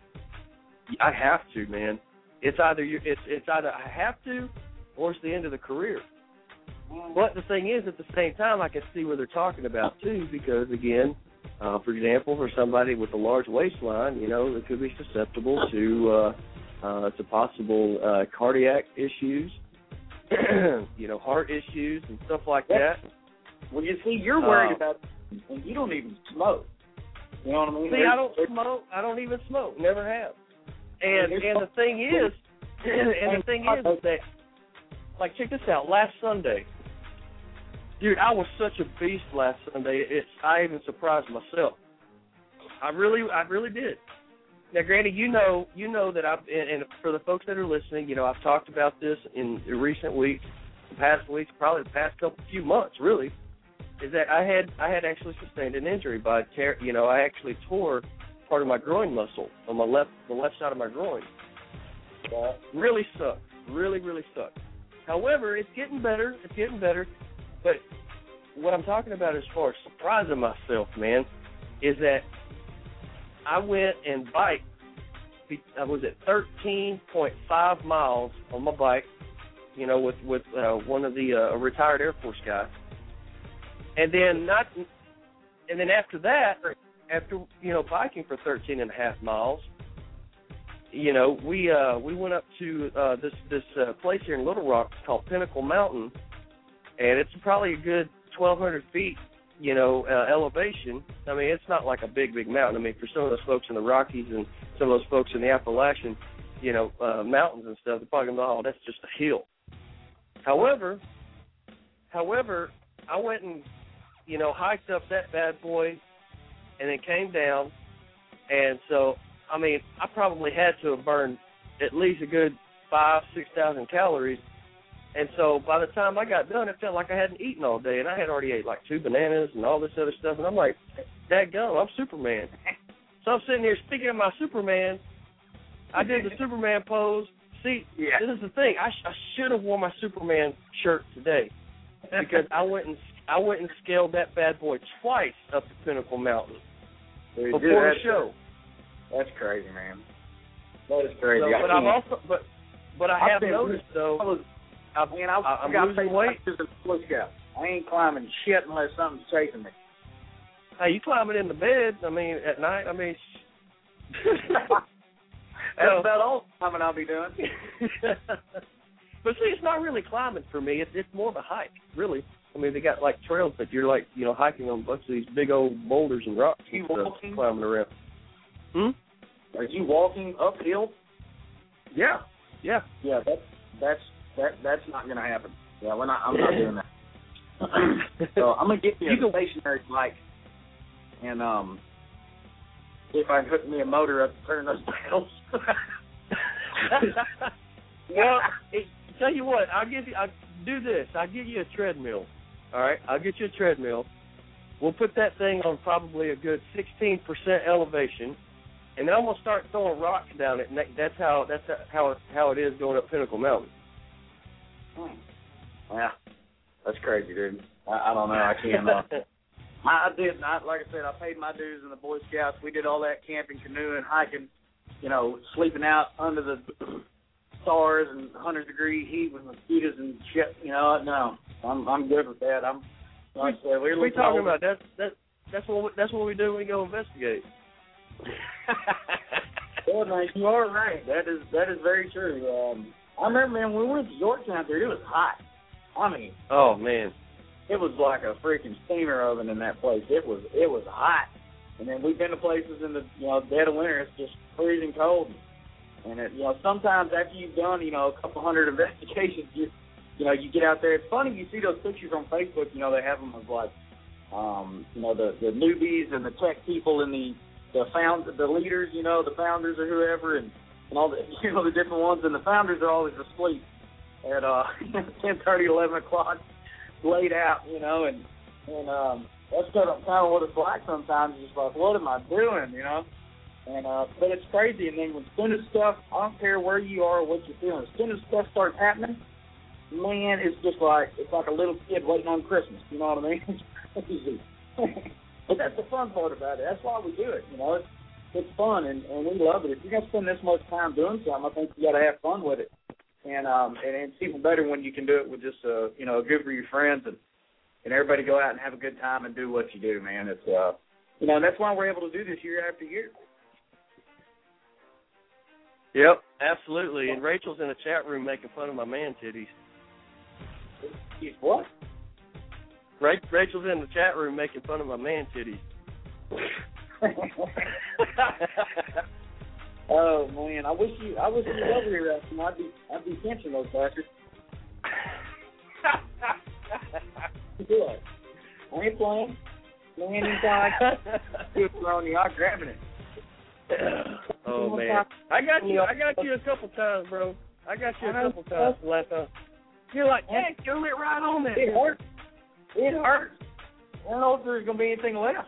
I have to, man. It's either you, it's it's either I have to, or it's the end of the career. But the thing is, at the same time, I can see what they're talking about too, because again, uh, for example, for somebody with a large waistline, you know, they could be susceptible to uh, uh, to possible uh, cardiac issues, you know, heart issues and stuff like that. Well, you see, you're worried uh, about when you don't even smoke. You know what I mean? See, I don't smoke. I don't even smoke. Never have. And and the thing is, and the thing is, is that, like, check this out. Last Sunday, dude, I was such a beast last Sunday. It's I even surprised myself. I really, I really did. Now, granted, you know, you know that I've, and, and for the folks that are listening, you know, I've talked about this in recent weeks, the past weeks, probably the past couple few months, really. Is that I had I had actually sustained an injury by tear, you know, I actually tore part of my groin muscle on my left the left side of my groin. Uh, really sucked. Really, really sucked. However, it's getting better. It's getting better. But what I'm talking about as far as surprising myself, man, is that I went and biked. I was at thirteen point five miles on my bike, you know, with with uh, one of the uh, retired Air Force guys. And then not, and then after that, after you know biking for thirteen and a half miles, you know we uh, we went up to uh, this this uh, place here in Little Rock. It's called Pinnacle Mountain, and it's probably a good twelve hundred feet, you know, uh, elevation. I mean, it's not like a big big mountain. I mean, for some of those folks in the Rockies and some of those folks in the Appalachian, you know, uh, mountains and stuff, they're probably going, oh, that's just a hill. However, however, I went and you know, hiked up that bad boy and then came down. And so, I mean, I probably had to have burned at least a good five, six thousand calories. And so by the time I got done, it felt like I hadn't eaten all day. And I had already ate like two bananas and all this other stuff. And I'm like, dadgum, I'm Superman. So I'm sitting here speaking of my Superman. I did the Superman pose. See, yeah. This is the thing. I, sh- I should have worn my Superman shirt today because I went and I went and scaled that bad boy twice up the Pinnacle Mountain Dude, before dude, the show. That's crazy, man. That is crazy. So, but I've also, but but I I've have been, noticed though. I was, I mean, I, I, I'm got losing weight. Look out! I ain't climbing shit unless something's chasing me. Hey, you climbing in the bed? I mean, at night? I mean, That's about all the climbing I'll be doing. But see, it's not really climbing for me. It's it's more of a hike, really. I mean, they got like trails that you're like, you know, hiking on a bunch of these big old boulders and rocks and stuff, walking? climbing around. Hmm? Are you walking uphill? Yeah, yeah, yeah. That's that's that that's not going to happen. Yeah, we're not. I'm not doing that. So I'm gonna get you, you a stationary bike, and um, see if I can hook me a motor up to turn those pedals. Well, it, tell you what, I'll give you. I'll do this. I'll give you a treadmill. All right, I'll get you a treadmill. We'll put that thing on probably a good sixteen percent elevation, and then I'm gonna start throwing rocks down it. And that, that's how that's how how it is going up Pinnacle Mountain. Hmm. Yeah, that's crazy, dude. I, I don't know. I can't. Uh, I, I did. I, like I said, I paid my dues in the Boy Scouts. We did all that camping, canoeing, hiking. You know, sleeping out under the stars and one hundred degree heat with mosquitoes and shit. You know, no, I'm I'm good with that. I'm like I said, we're we talking over. about that's that that's what we, that's what we do when we go investigate. Well, man, you are right. That is that is very true. Um, I remember, man, when we went to Yorktown, there it was hot. I mean, oh man, it was like a freaking steamer oven in that place. It was it was hot. And then we've been to places in the you know dead of winter. It's just freezing cold. And it, you know, sometimes after you've done, you know, a couple hundred investigations, you, you know, you get out there. It's funny you see those pictures on Facebook. You know, they have them of like, um, you know, the, the newbies and the tech people and the the found the leaders, you know, the founders or whoever, and, and all the you know the different ones. And the founders are always asleep at uh, ten thirty, eleven o'clock, laid out, you know, and and um, that's kind of kind of what it's like sometimes. It's like, what am I doing, you know? And uh, but it's crazy. And then when as soon as stuff, I don't care where you are or what you're feeling, as soon as stuff starts happening, man, it's just like it's like a little kid waiting on Christmas. You know what I mean? It's crazy. But that's the fun part about it. That's why we do it. You know, it's it's fun and, and we love it. If you're gonna spend this much time doing something, I think you got to have fun with it. And um and, and it's even better when you can do it with just uh you know a good for your friends and and everybody go out and have a good time and do what you do, man. It's uh you know and that's why we're able to do this year after year. Yep, absolutely. And Rachel's in the chat room making fun of my man titties. What? Ra- Rachel's in the chat room making fun of my man titties. Oh man, I wish you, I wish you were over here. After. I'd be, I'd be pinching those bastards. Good. I ain't playing. Man inside. Good throwing you out, grabbing it. Oh man, I got you. I got you a couple times, bro. I got you a couple times the last time. You're like, hey, throw it right on there. It hurts. It hurts. I don't know if there's gonna be anything left.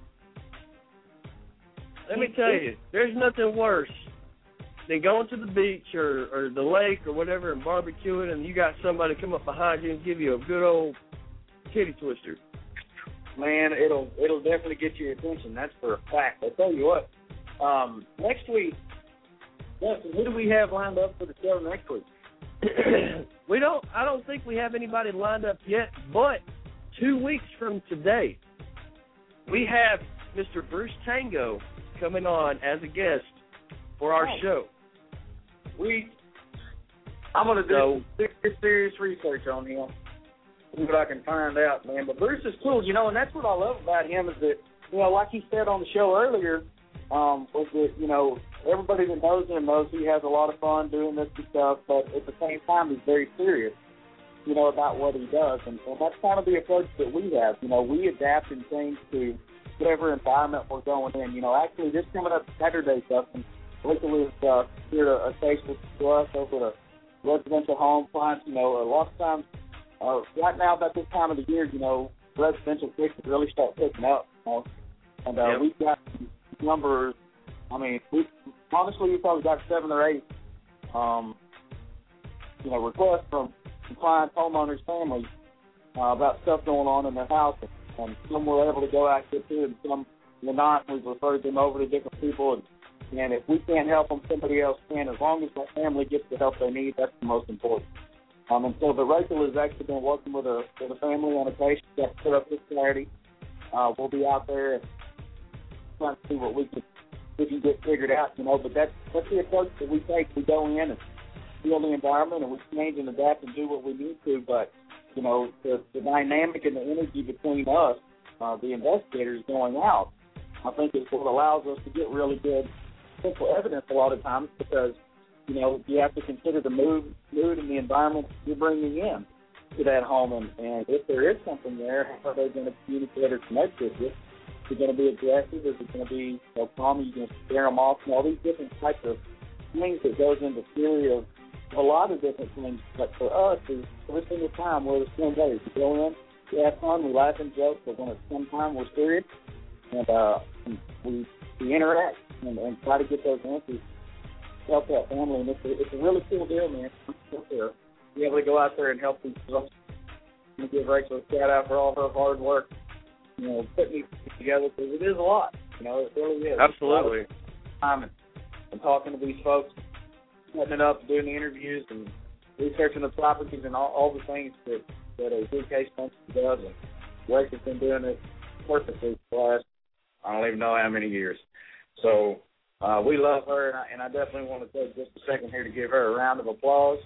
Let me tell you, there's nothing worse than going to the beach or, or the lake or whatever and barbecuing, and you got somebody come up behind you and give you a good old titty twister. Man, it'll it'll definitely get your attention. That's for a fact. I tell you what. Um, next week, Justin, who do we have lined up for the show next week? we don't. I don't think we have anybody lined up yet. But two weeks from today, we have Mister Bruce Tango coming on as a guest for our oh. show. We, I'm gonna do so, serious, serious research on him. See what I can find out, man. But Bruce is cool, you know, and that's what I love about him is that, you know, like he said on the show earlier. Um, was that, you know, everybody that knows him knows he has a lot of fun doing this and stuff, but at the same time he's very serious, you know, about what he does. And, and that's kind of the approach that we have. You know, we adapt and change to whatever environment we're going in. You know, actually this coming up Saturday, Justin, Rachel is uh, here to a taste to us over at a residential home clients. You know, a lot of times, uh, right now about this time of the year, you know, residential fixes really start picking up. You know? And uh, yep. we've got numbers, I mean, we honestly we probably got seven or eight, um, you know, requests from clients, homeowners, families uh, about stuff going on in their house, and, and some were able to go out and get to, and some were not. We've referred them over to different people, and, and if we can't help them, somebody else can. As long as that family gets the help they need, that's the most important. Um, and so, but Rachel has actually been working with a with a family on a case that put up this Saturday. Uh, we'll be out there trying to see what we can we can get figured out, you know. But that's that's the approach that we take. We go in and feel the environment, and we change and adapt and do what we need to. But you know, the, the dynamic and the energy between us, uh, the investigators going out, I think is what allows us to get really good physical evidence a lot of times, because you know you have to consider the mood, mood and the environment you're bringing in to that home, and, and if there is something there, how are they going to communicate or connect with you? Is it going to be aggressive? Is it going to be, you know, calm? Are you going to scare them off? And all these different types of things that goes into theory of a lot of different things. But for us, is every single time we're the same way. We go in, we have fun, we laugh and joke, but when it's some time we're serious, and uh, we we interact and, and try to get those answers, help that family, and it's a, it's a really cool deal, man. Be able to go out there and help these folks. And give Rachel a shout out for all her hard work, you know, putting these together, because it is a lot. You know, it really is. Absolutely. Time and, and talking to these folks, setting it up, doing the interviews, and researching the properties and all, all the things that, that a good case function does. And Rachel's been doing it perfectly for the last, I don't even know how many years. So uh, we love her, and I, and I definitely want to take just a second here to give her a round of applause.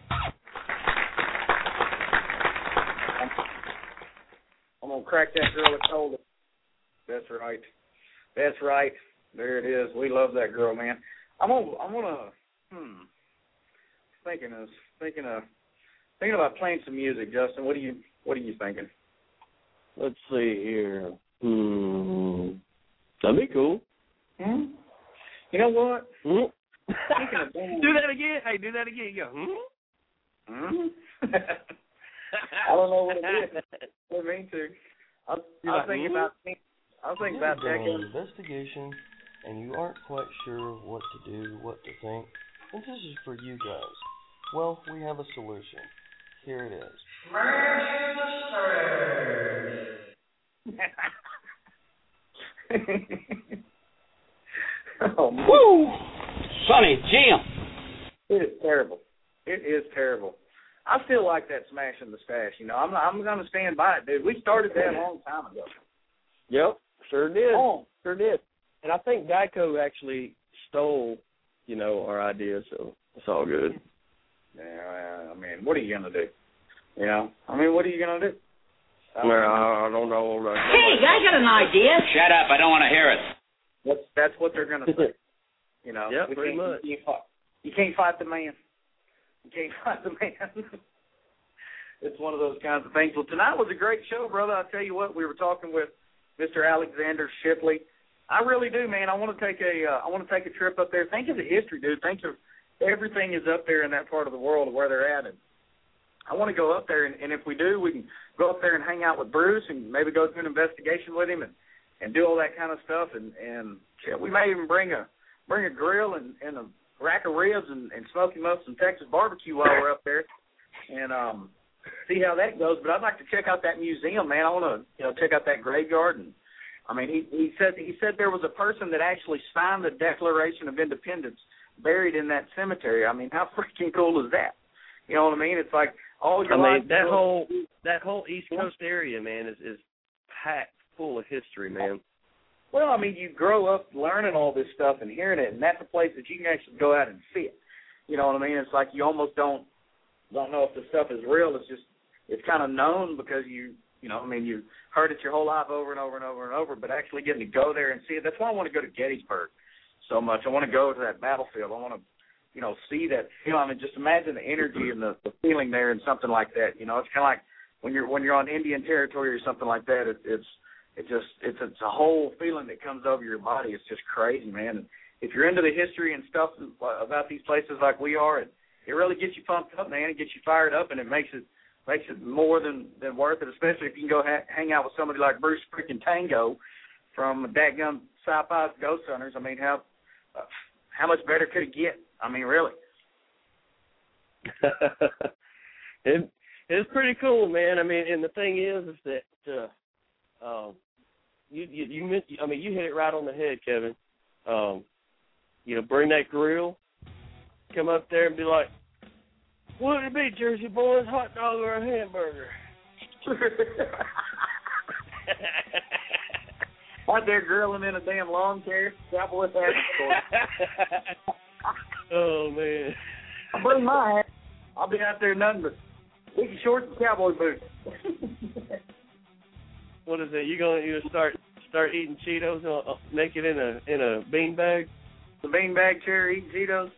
I'm going to crack that girl a shoulder. That's right. That's right. There it is. We love that girl, man. I'm going to, I'm going to, hmm, thinking of, thinking of, thinking about playing some music, Justin. What are you, what are you thinking? Let's see here. Hmm. That'd be cool. Hmm? You know what? Hmm? Speaking of bands, Do that again. Hey, do that again. You go, hmm? Hmm? I don't know what it is. I didn't mean to. I was, I was thinking about. I was thinking about You're doing checking. an investigation, and you aren't quite sure what to do, what to think. And this is for you guys. Well, we have a solution. Here it is. Oh, man. Woo! Sonny, Jim. It is terrible. It is terrible. I still like that smash in the stash. You know, I'm I'm going to stand by it, dude. We started that a long time ago. Yep, sure did. Oh. Sure did. And I think Geico actually stole, you know, our idea, so it's all good. Yeah, I mean, what are you going to do? You know, I mean, what are you going to do? I, mean, I, I don't know. Hey, I got an idea. Shut up. I don't want to hear it. That's, that's what they're going to say. You know, yeah, we pretty can't, much. You can't, fight, you can't fight the man. You can't fight the man. It's one of those kinds of things. Well, tonight was a great show, brother. I tell you what, we were talking with Mister Alexander Shipley. I really do, man. I want to take a, uh, I want to take a trip up there. Think of the history, dude. Think of everything is up there in that part of the world where they're at, and I want to go up there. And, and if we do, we can go up there and hang out with Bruce, and maybe go through an investigation with him, and, and do all that kind of stuff. And and shit, we may even bring a bring a grill and, and a rack of ribs and, and smoke him up some Texas barbecue while we're up there, and um, see how that goes. But I'd like to check out that museum, man. I want to, you know, check out that graveyard. And I mean, he he said he said there was a person that actually signed the Declaration of Independence buried in that cemetery. I mean, how freaking cool is that? You know what I mean? It's like all your I life. mean, that whole that whole East Coast area, man, is is packed full of history, man. Well, I mean, you grow up learning all this stuff and hearing it, and that's a place that you can actually go out and see it. You know what I mean? It's like you almost don't don't know if the stuff is real. It's just it's kind of known because you you know I mean you heard it your whole life over and over and over and over. But actually getting to go there and see it, that's why I want to go to Gettysburg so much. I want to go to that battlefield. I want to you know see that feel. I mean, just imagine the energy and the, the feeling there and something like that. You know, it's kind of like when you're when you're on Indian territory or something like that. It, it's It just it's it's a whole feeling that comes over your body. It's just crazy, man. And if you're into the history and stuff about these places like we are, it, it really gets you pumped up, man. It gets you fired up, and it makes it makes it more than, than worth it. Especially if you can go ha- hang out with somebody like Bruce freaking Tango from Dadgum Sci-Fi Ghost Hunters. I mean, how uh, how much better could it get? I mean, really. it it's pretty cool, man. I mean, and the thing is, is that. Uh, Um, you you you miss, I mean, you hit it right on the head, Kevin. Um, you know, bring that grill, come up there and be like, "What would it be, Jersey boys? Hot dog or a hamburger?" Out there grilling in a damn lawn chair. Cowboy hat. Oh, man. I'll bring my hat. I'll be out there nothing but big shorts and cowboy boots. What is it? You gonna you gonna start start eating Cheetos uh, naked in a in a beanbag? The beanbag chair eating Cheetos.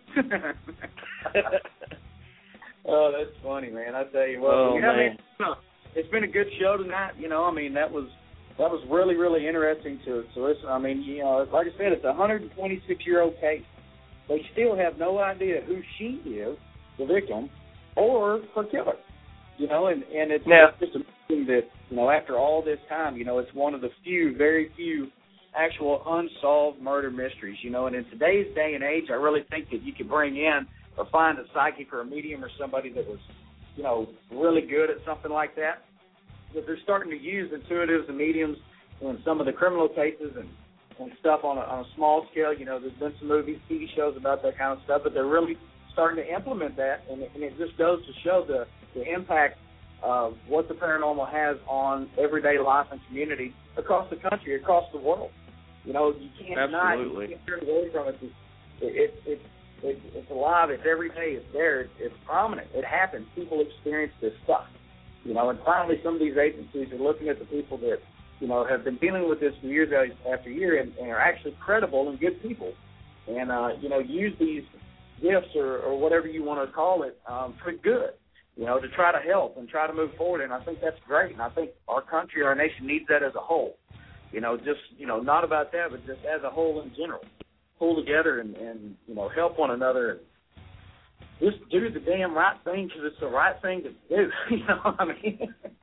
Oh, that's funny, man. I tell you what. Oh, yeah, man. I mean, it's been a good show tonight. You know, I mean, that was that was really, really interesting to, to listen. I mean, you know, like I said, it's a one hundred twenty-six year old case. They still have no idea who she is, the victim, or her killer. You know, and, and it's now, just amazing that, you know, after all this time, you know, it's one of the few, very few actual unsolved murder mysteries, you know, and in today's day and age, I really think that you could bring in or find a psychic or a medium or somebody that was, you know, really good at something like that. But they're starting to use intuitives and mediums in some of the criminal cases and, and stuff on a, on a small scale. You know, there's been some movies, T V shows about that kind of stuff, but they're really starting to implement that, and it, and it just goes to show the, the impact of what the paranormal has on everyday life and community across the country, across the world. You know, you can't deny it. You can't turn away from it. It, it, it, it. It's alive. It's every day. It's there. It's, it's prominent. It happens. People experience this stuff. You know, and finally some of these agencies are looking at the people that, you know, have been dealing with this for years after year and, and are actually credible and good people. And, uh, you know, use these gifts or, or whatever you want to call it um, for good, you know, to try to help and try to move forward. And I think that's great. And I think our country, our nation needs that as a whole. You know, just, you know, not about that, but just as a whole in general. Pull together and, and you know, help one another and just do the damn right thing because it's the right thing to do. You know what I mean?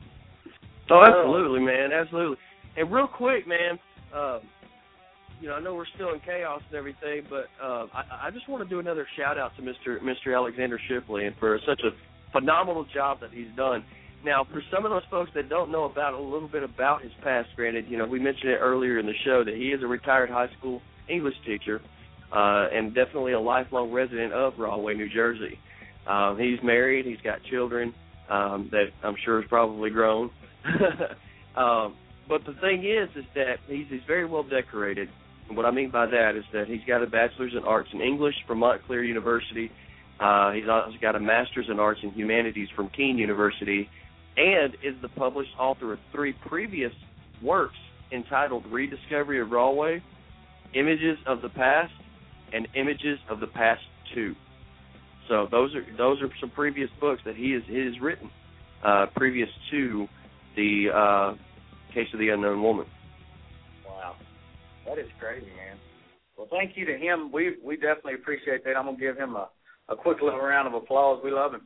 Oh, absolutely, man, absolutely. And real quick, man, uh, you know, I know we're still in chaos and everything, but uh, I, I just want to do another shout-out to Mister Mister Alexander Shipley and for such a phenomenal job that he's done. Now, for some of those folks that don't know about a little bit about his past, granted, you know, we mentioned it earlier in the show that he is a retired high school English teacher uh, and definitely a lifelong resident of Rahway, New Jersey. Um, he's married. He's got children um, that I'm sure is probably grown. um, but the thing is, is that he's, he's very well decorated. And what I mean by that is that he's got a bachelor's in arts in English from Montclair University. Uh, he's also got a master's in arts and humanities from Keene University, and is the published author of three previous works entitled Rediscovery of Rahway, Images of the Past, and Images of the Past two. So those are those are some previous books that he has, he has written uh, previous to the uh, Case of the Unknown Woman. Wow. That is crazy, man. Well, thank you to him. We we definitely appreciate that. I'm going to give him a, a quick little round of applause. We love him.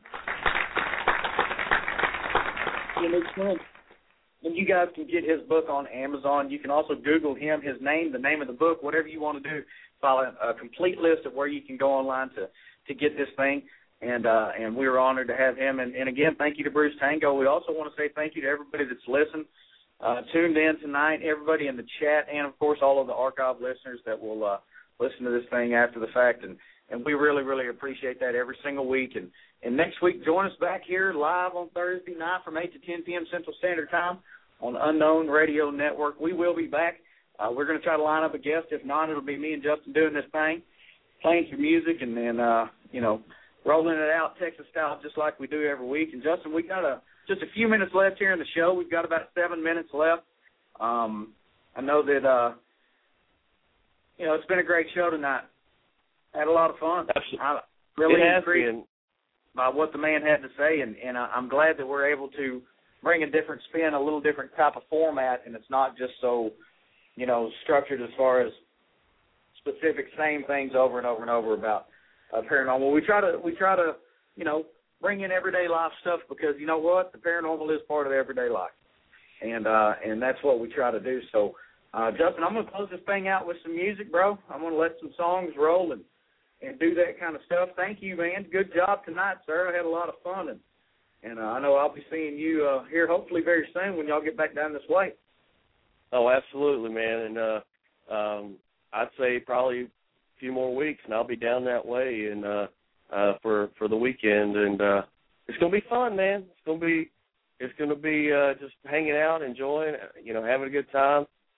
And you guys can get his book on Amazon. You can also Google him, his name, the name of the book, whatever you want to do. Follow a complete list of where you can go online to, to get this thing. And uh, and we were honored to have him. And, and, again, thank you to Bruce Tango. We also want to say thank you to everybody that's listened, uh, tuned in tonight, everybody in the chat, and, of course, all of the archive listeners that will uh, listen to this thing after the fact. And, and we really, really appreciate that every single week. And, and next week, join us back here live on Thursday night from eight to ten p.m. Central Standard Time on Unknown Radio Network. We will be back. Uh, we're going to try to line up a guest. If not, it'll be me and Justin doing this thing, playing some music and then, uh, you know, rolling it out Texas style just like we do every week. And, Justin, we got a, just a few minutes left here in the show. We've got about seven minutes left. Um, I know that, uh, you know, it's been a great show tonight. Had a lot of fun. I really intrigued by what the man had to say, and, and I'm glad that we're able to bring a different spin, a little different type of format, and it's not just so, you know, structured as far as specific same things over and over and over about uh, paranormal. We try to, we try to, you know, bring in everyday life stuff because, you know what, the paranormal is part of everyday life, and uh, and that's what we try to do. So, uh, Justin, I'm going to close this thing out with some music, bro. I'm going to let some songs roll and and do that kind of stuff. Thank you, man. Good job tonight, sir. I had a lot of fun, and, and uh, I know I'll be seeing you uh, here hopefully very soon when y'all get back down this way. Oh, absolutely, man. And uh, um, I'd say probably a few more weeks, and I'll be down that way and uh, uh, for for the weekend. And uh, it's gonna be fun, man. It's gonna be it's gonna be uh, just hanging out, enjoying, you know, having a good time.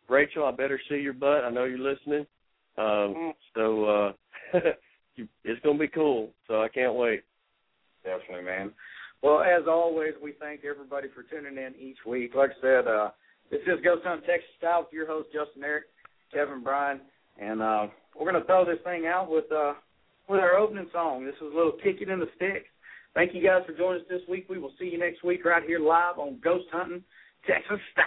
Rachel, I better see your butt. I know you're listening. Um, so uh, it's going to be cool. So I can't wait. Definitely, man. Well, as always, we thank everybody for tuning in each week. Like I said, uh, this is Ghost Hunt Texas Style with your host, Justin Eric, Kevin Bryan. And uh, we're going to throw this thing out with uh, with our opening song. This is a little Kick It in the Sticks. Thank you guys for joining us this week. We will see you next week right here live on Ghost Hunting Texas Style.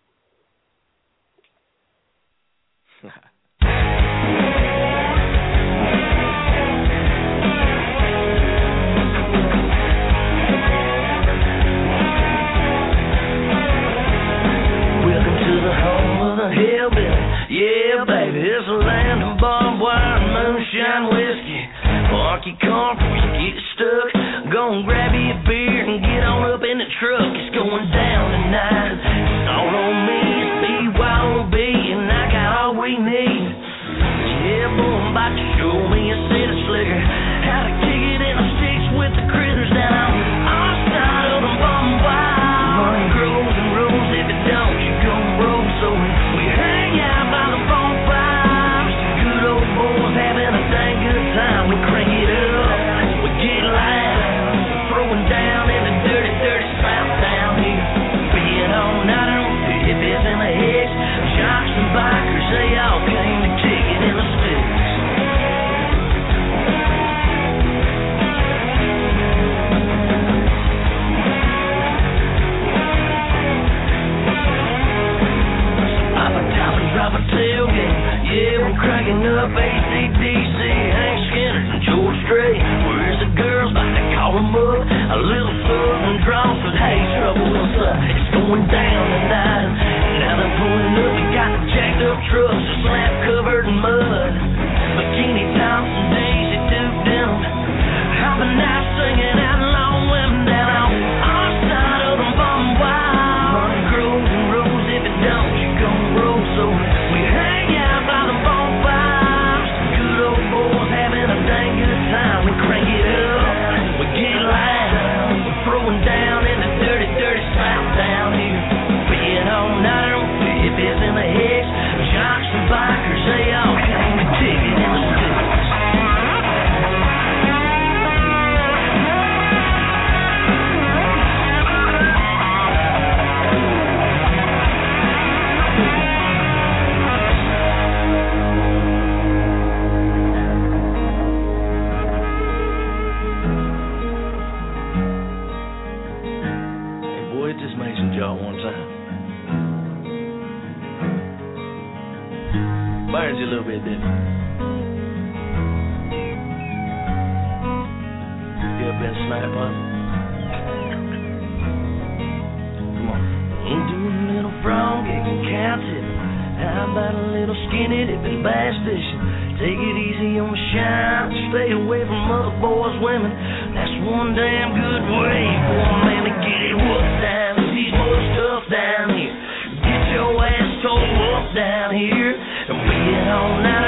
Hillbilly, yeah, baby, it's a land of barbed wire and moonshine whiskey. Park your car before you get stuck. Go and grab you a beer and get on up in the truck. It's going down tonight. It's all on me, it's B Y O B, and I got all we need. Yeah, boy, I'm about to show me a set of slicker. How to kick it in the sticks with the critters down our side of the barbed wire. Money grows and rolls, if it don't, you gon' roll. So we hang out by the bonfires, good old boys having a dang good time. We crank it up, we get loud, throwing down in the dirty, dirty south down here. Being all night on hippies and the hicks, jocks and bikers, they all came to kick it in the sticks. Drop a tailgate, yeah, we're cracking up A C D C, Hank Skinner and George Strait. Where's the girls? About to call them up. A little southern draw said, hey, trouble, what's up? It's going down tonight. Now they're pulling up, we got the jacked up trucks, a slab covered in mud. Bikini tops and Daisy Duke denim, hopping out singing out long women down on our side of the bottom wire. Money grows and rolls, if it don't, you gon' roll. So we hang out by the bonfires, good old boys having a dang good time. We crank it up, we get loud, we're throwing down in the dirty, dirty south down here. Being all night on hippies and the hicks, jocks and bikers, they all came to kick it in the sticks. Burns you a little bit, didn't it? You ever been sniped on? Come on. I'm doing a little frog, getting counted. How about a little skinny dipping bass fishing? Take it easy on the shine. Stay away from other boys' women. That's one damn good way for a man to get it whooped down. These boys tough down here. Get your ass told up down here. And we get all night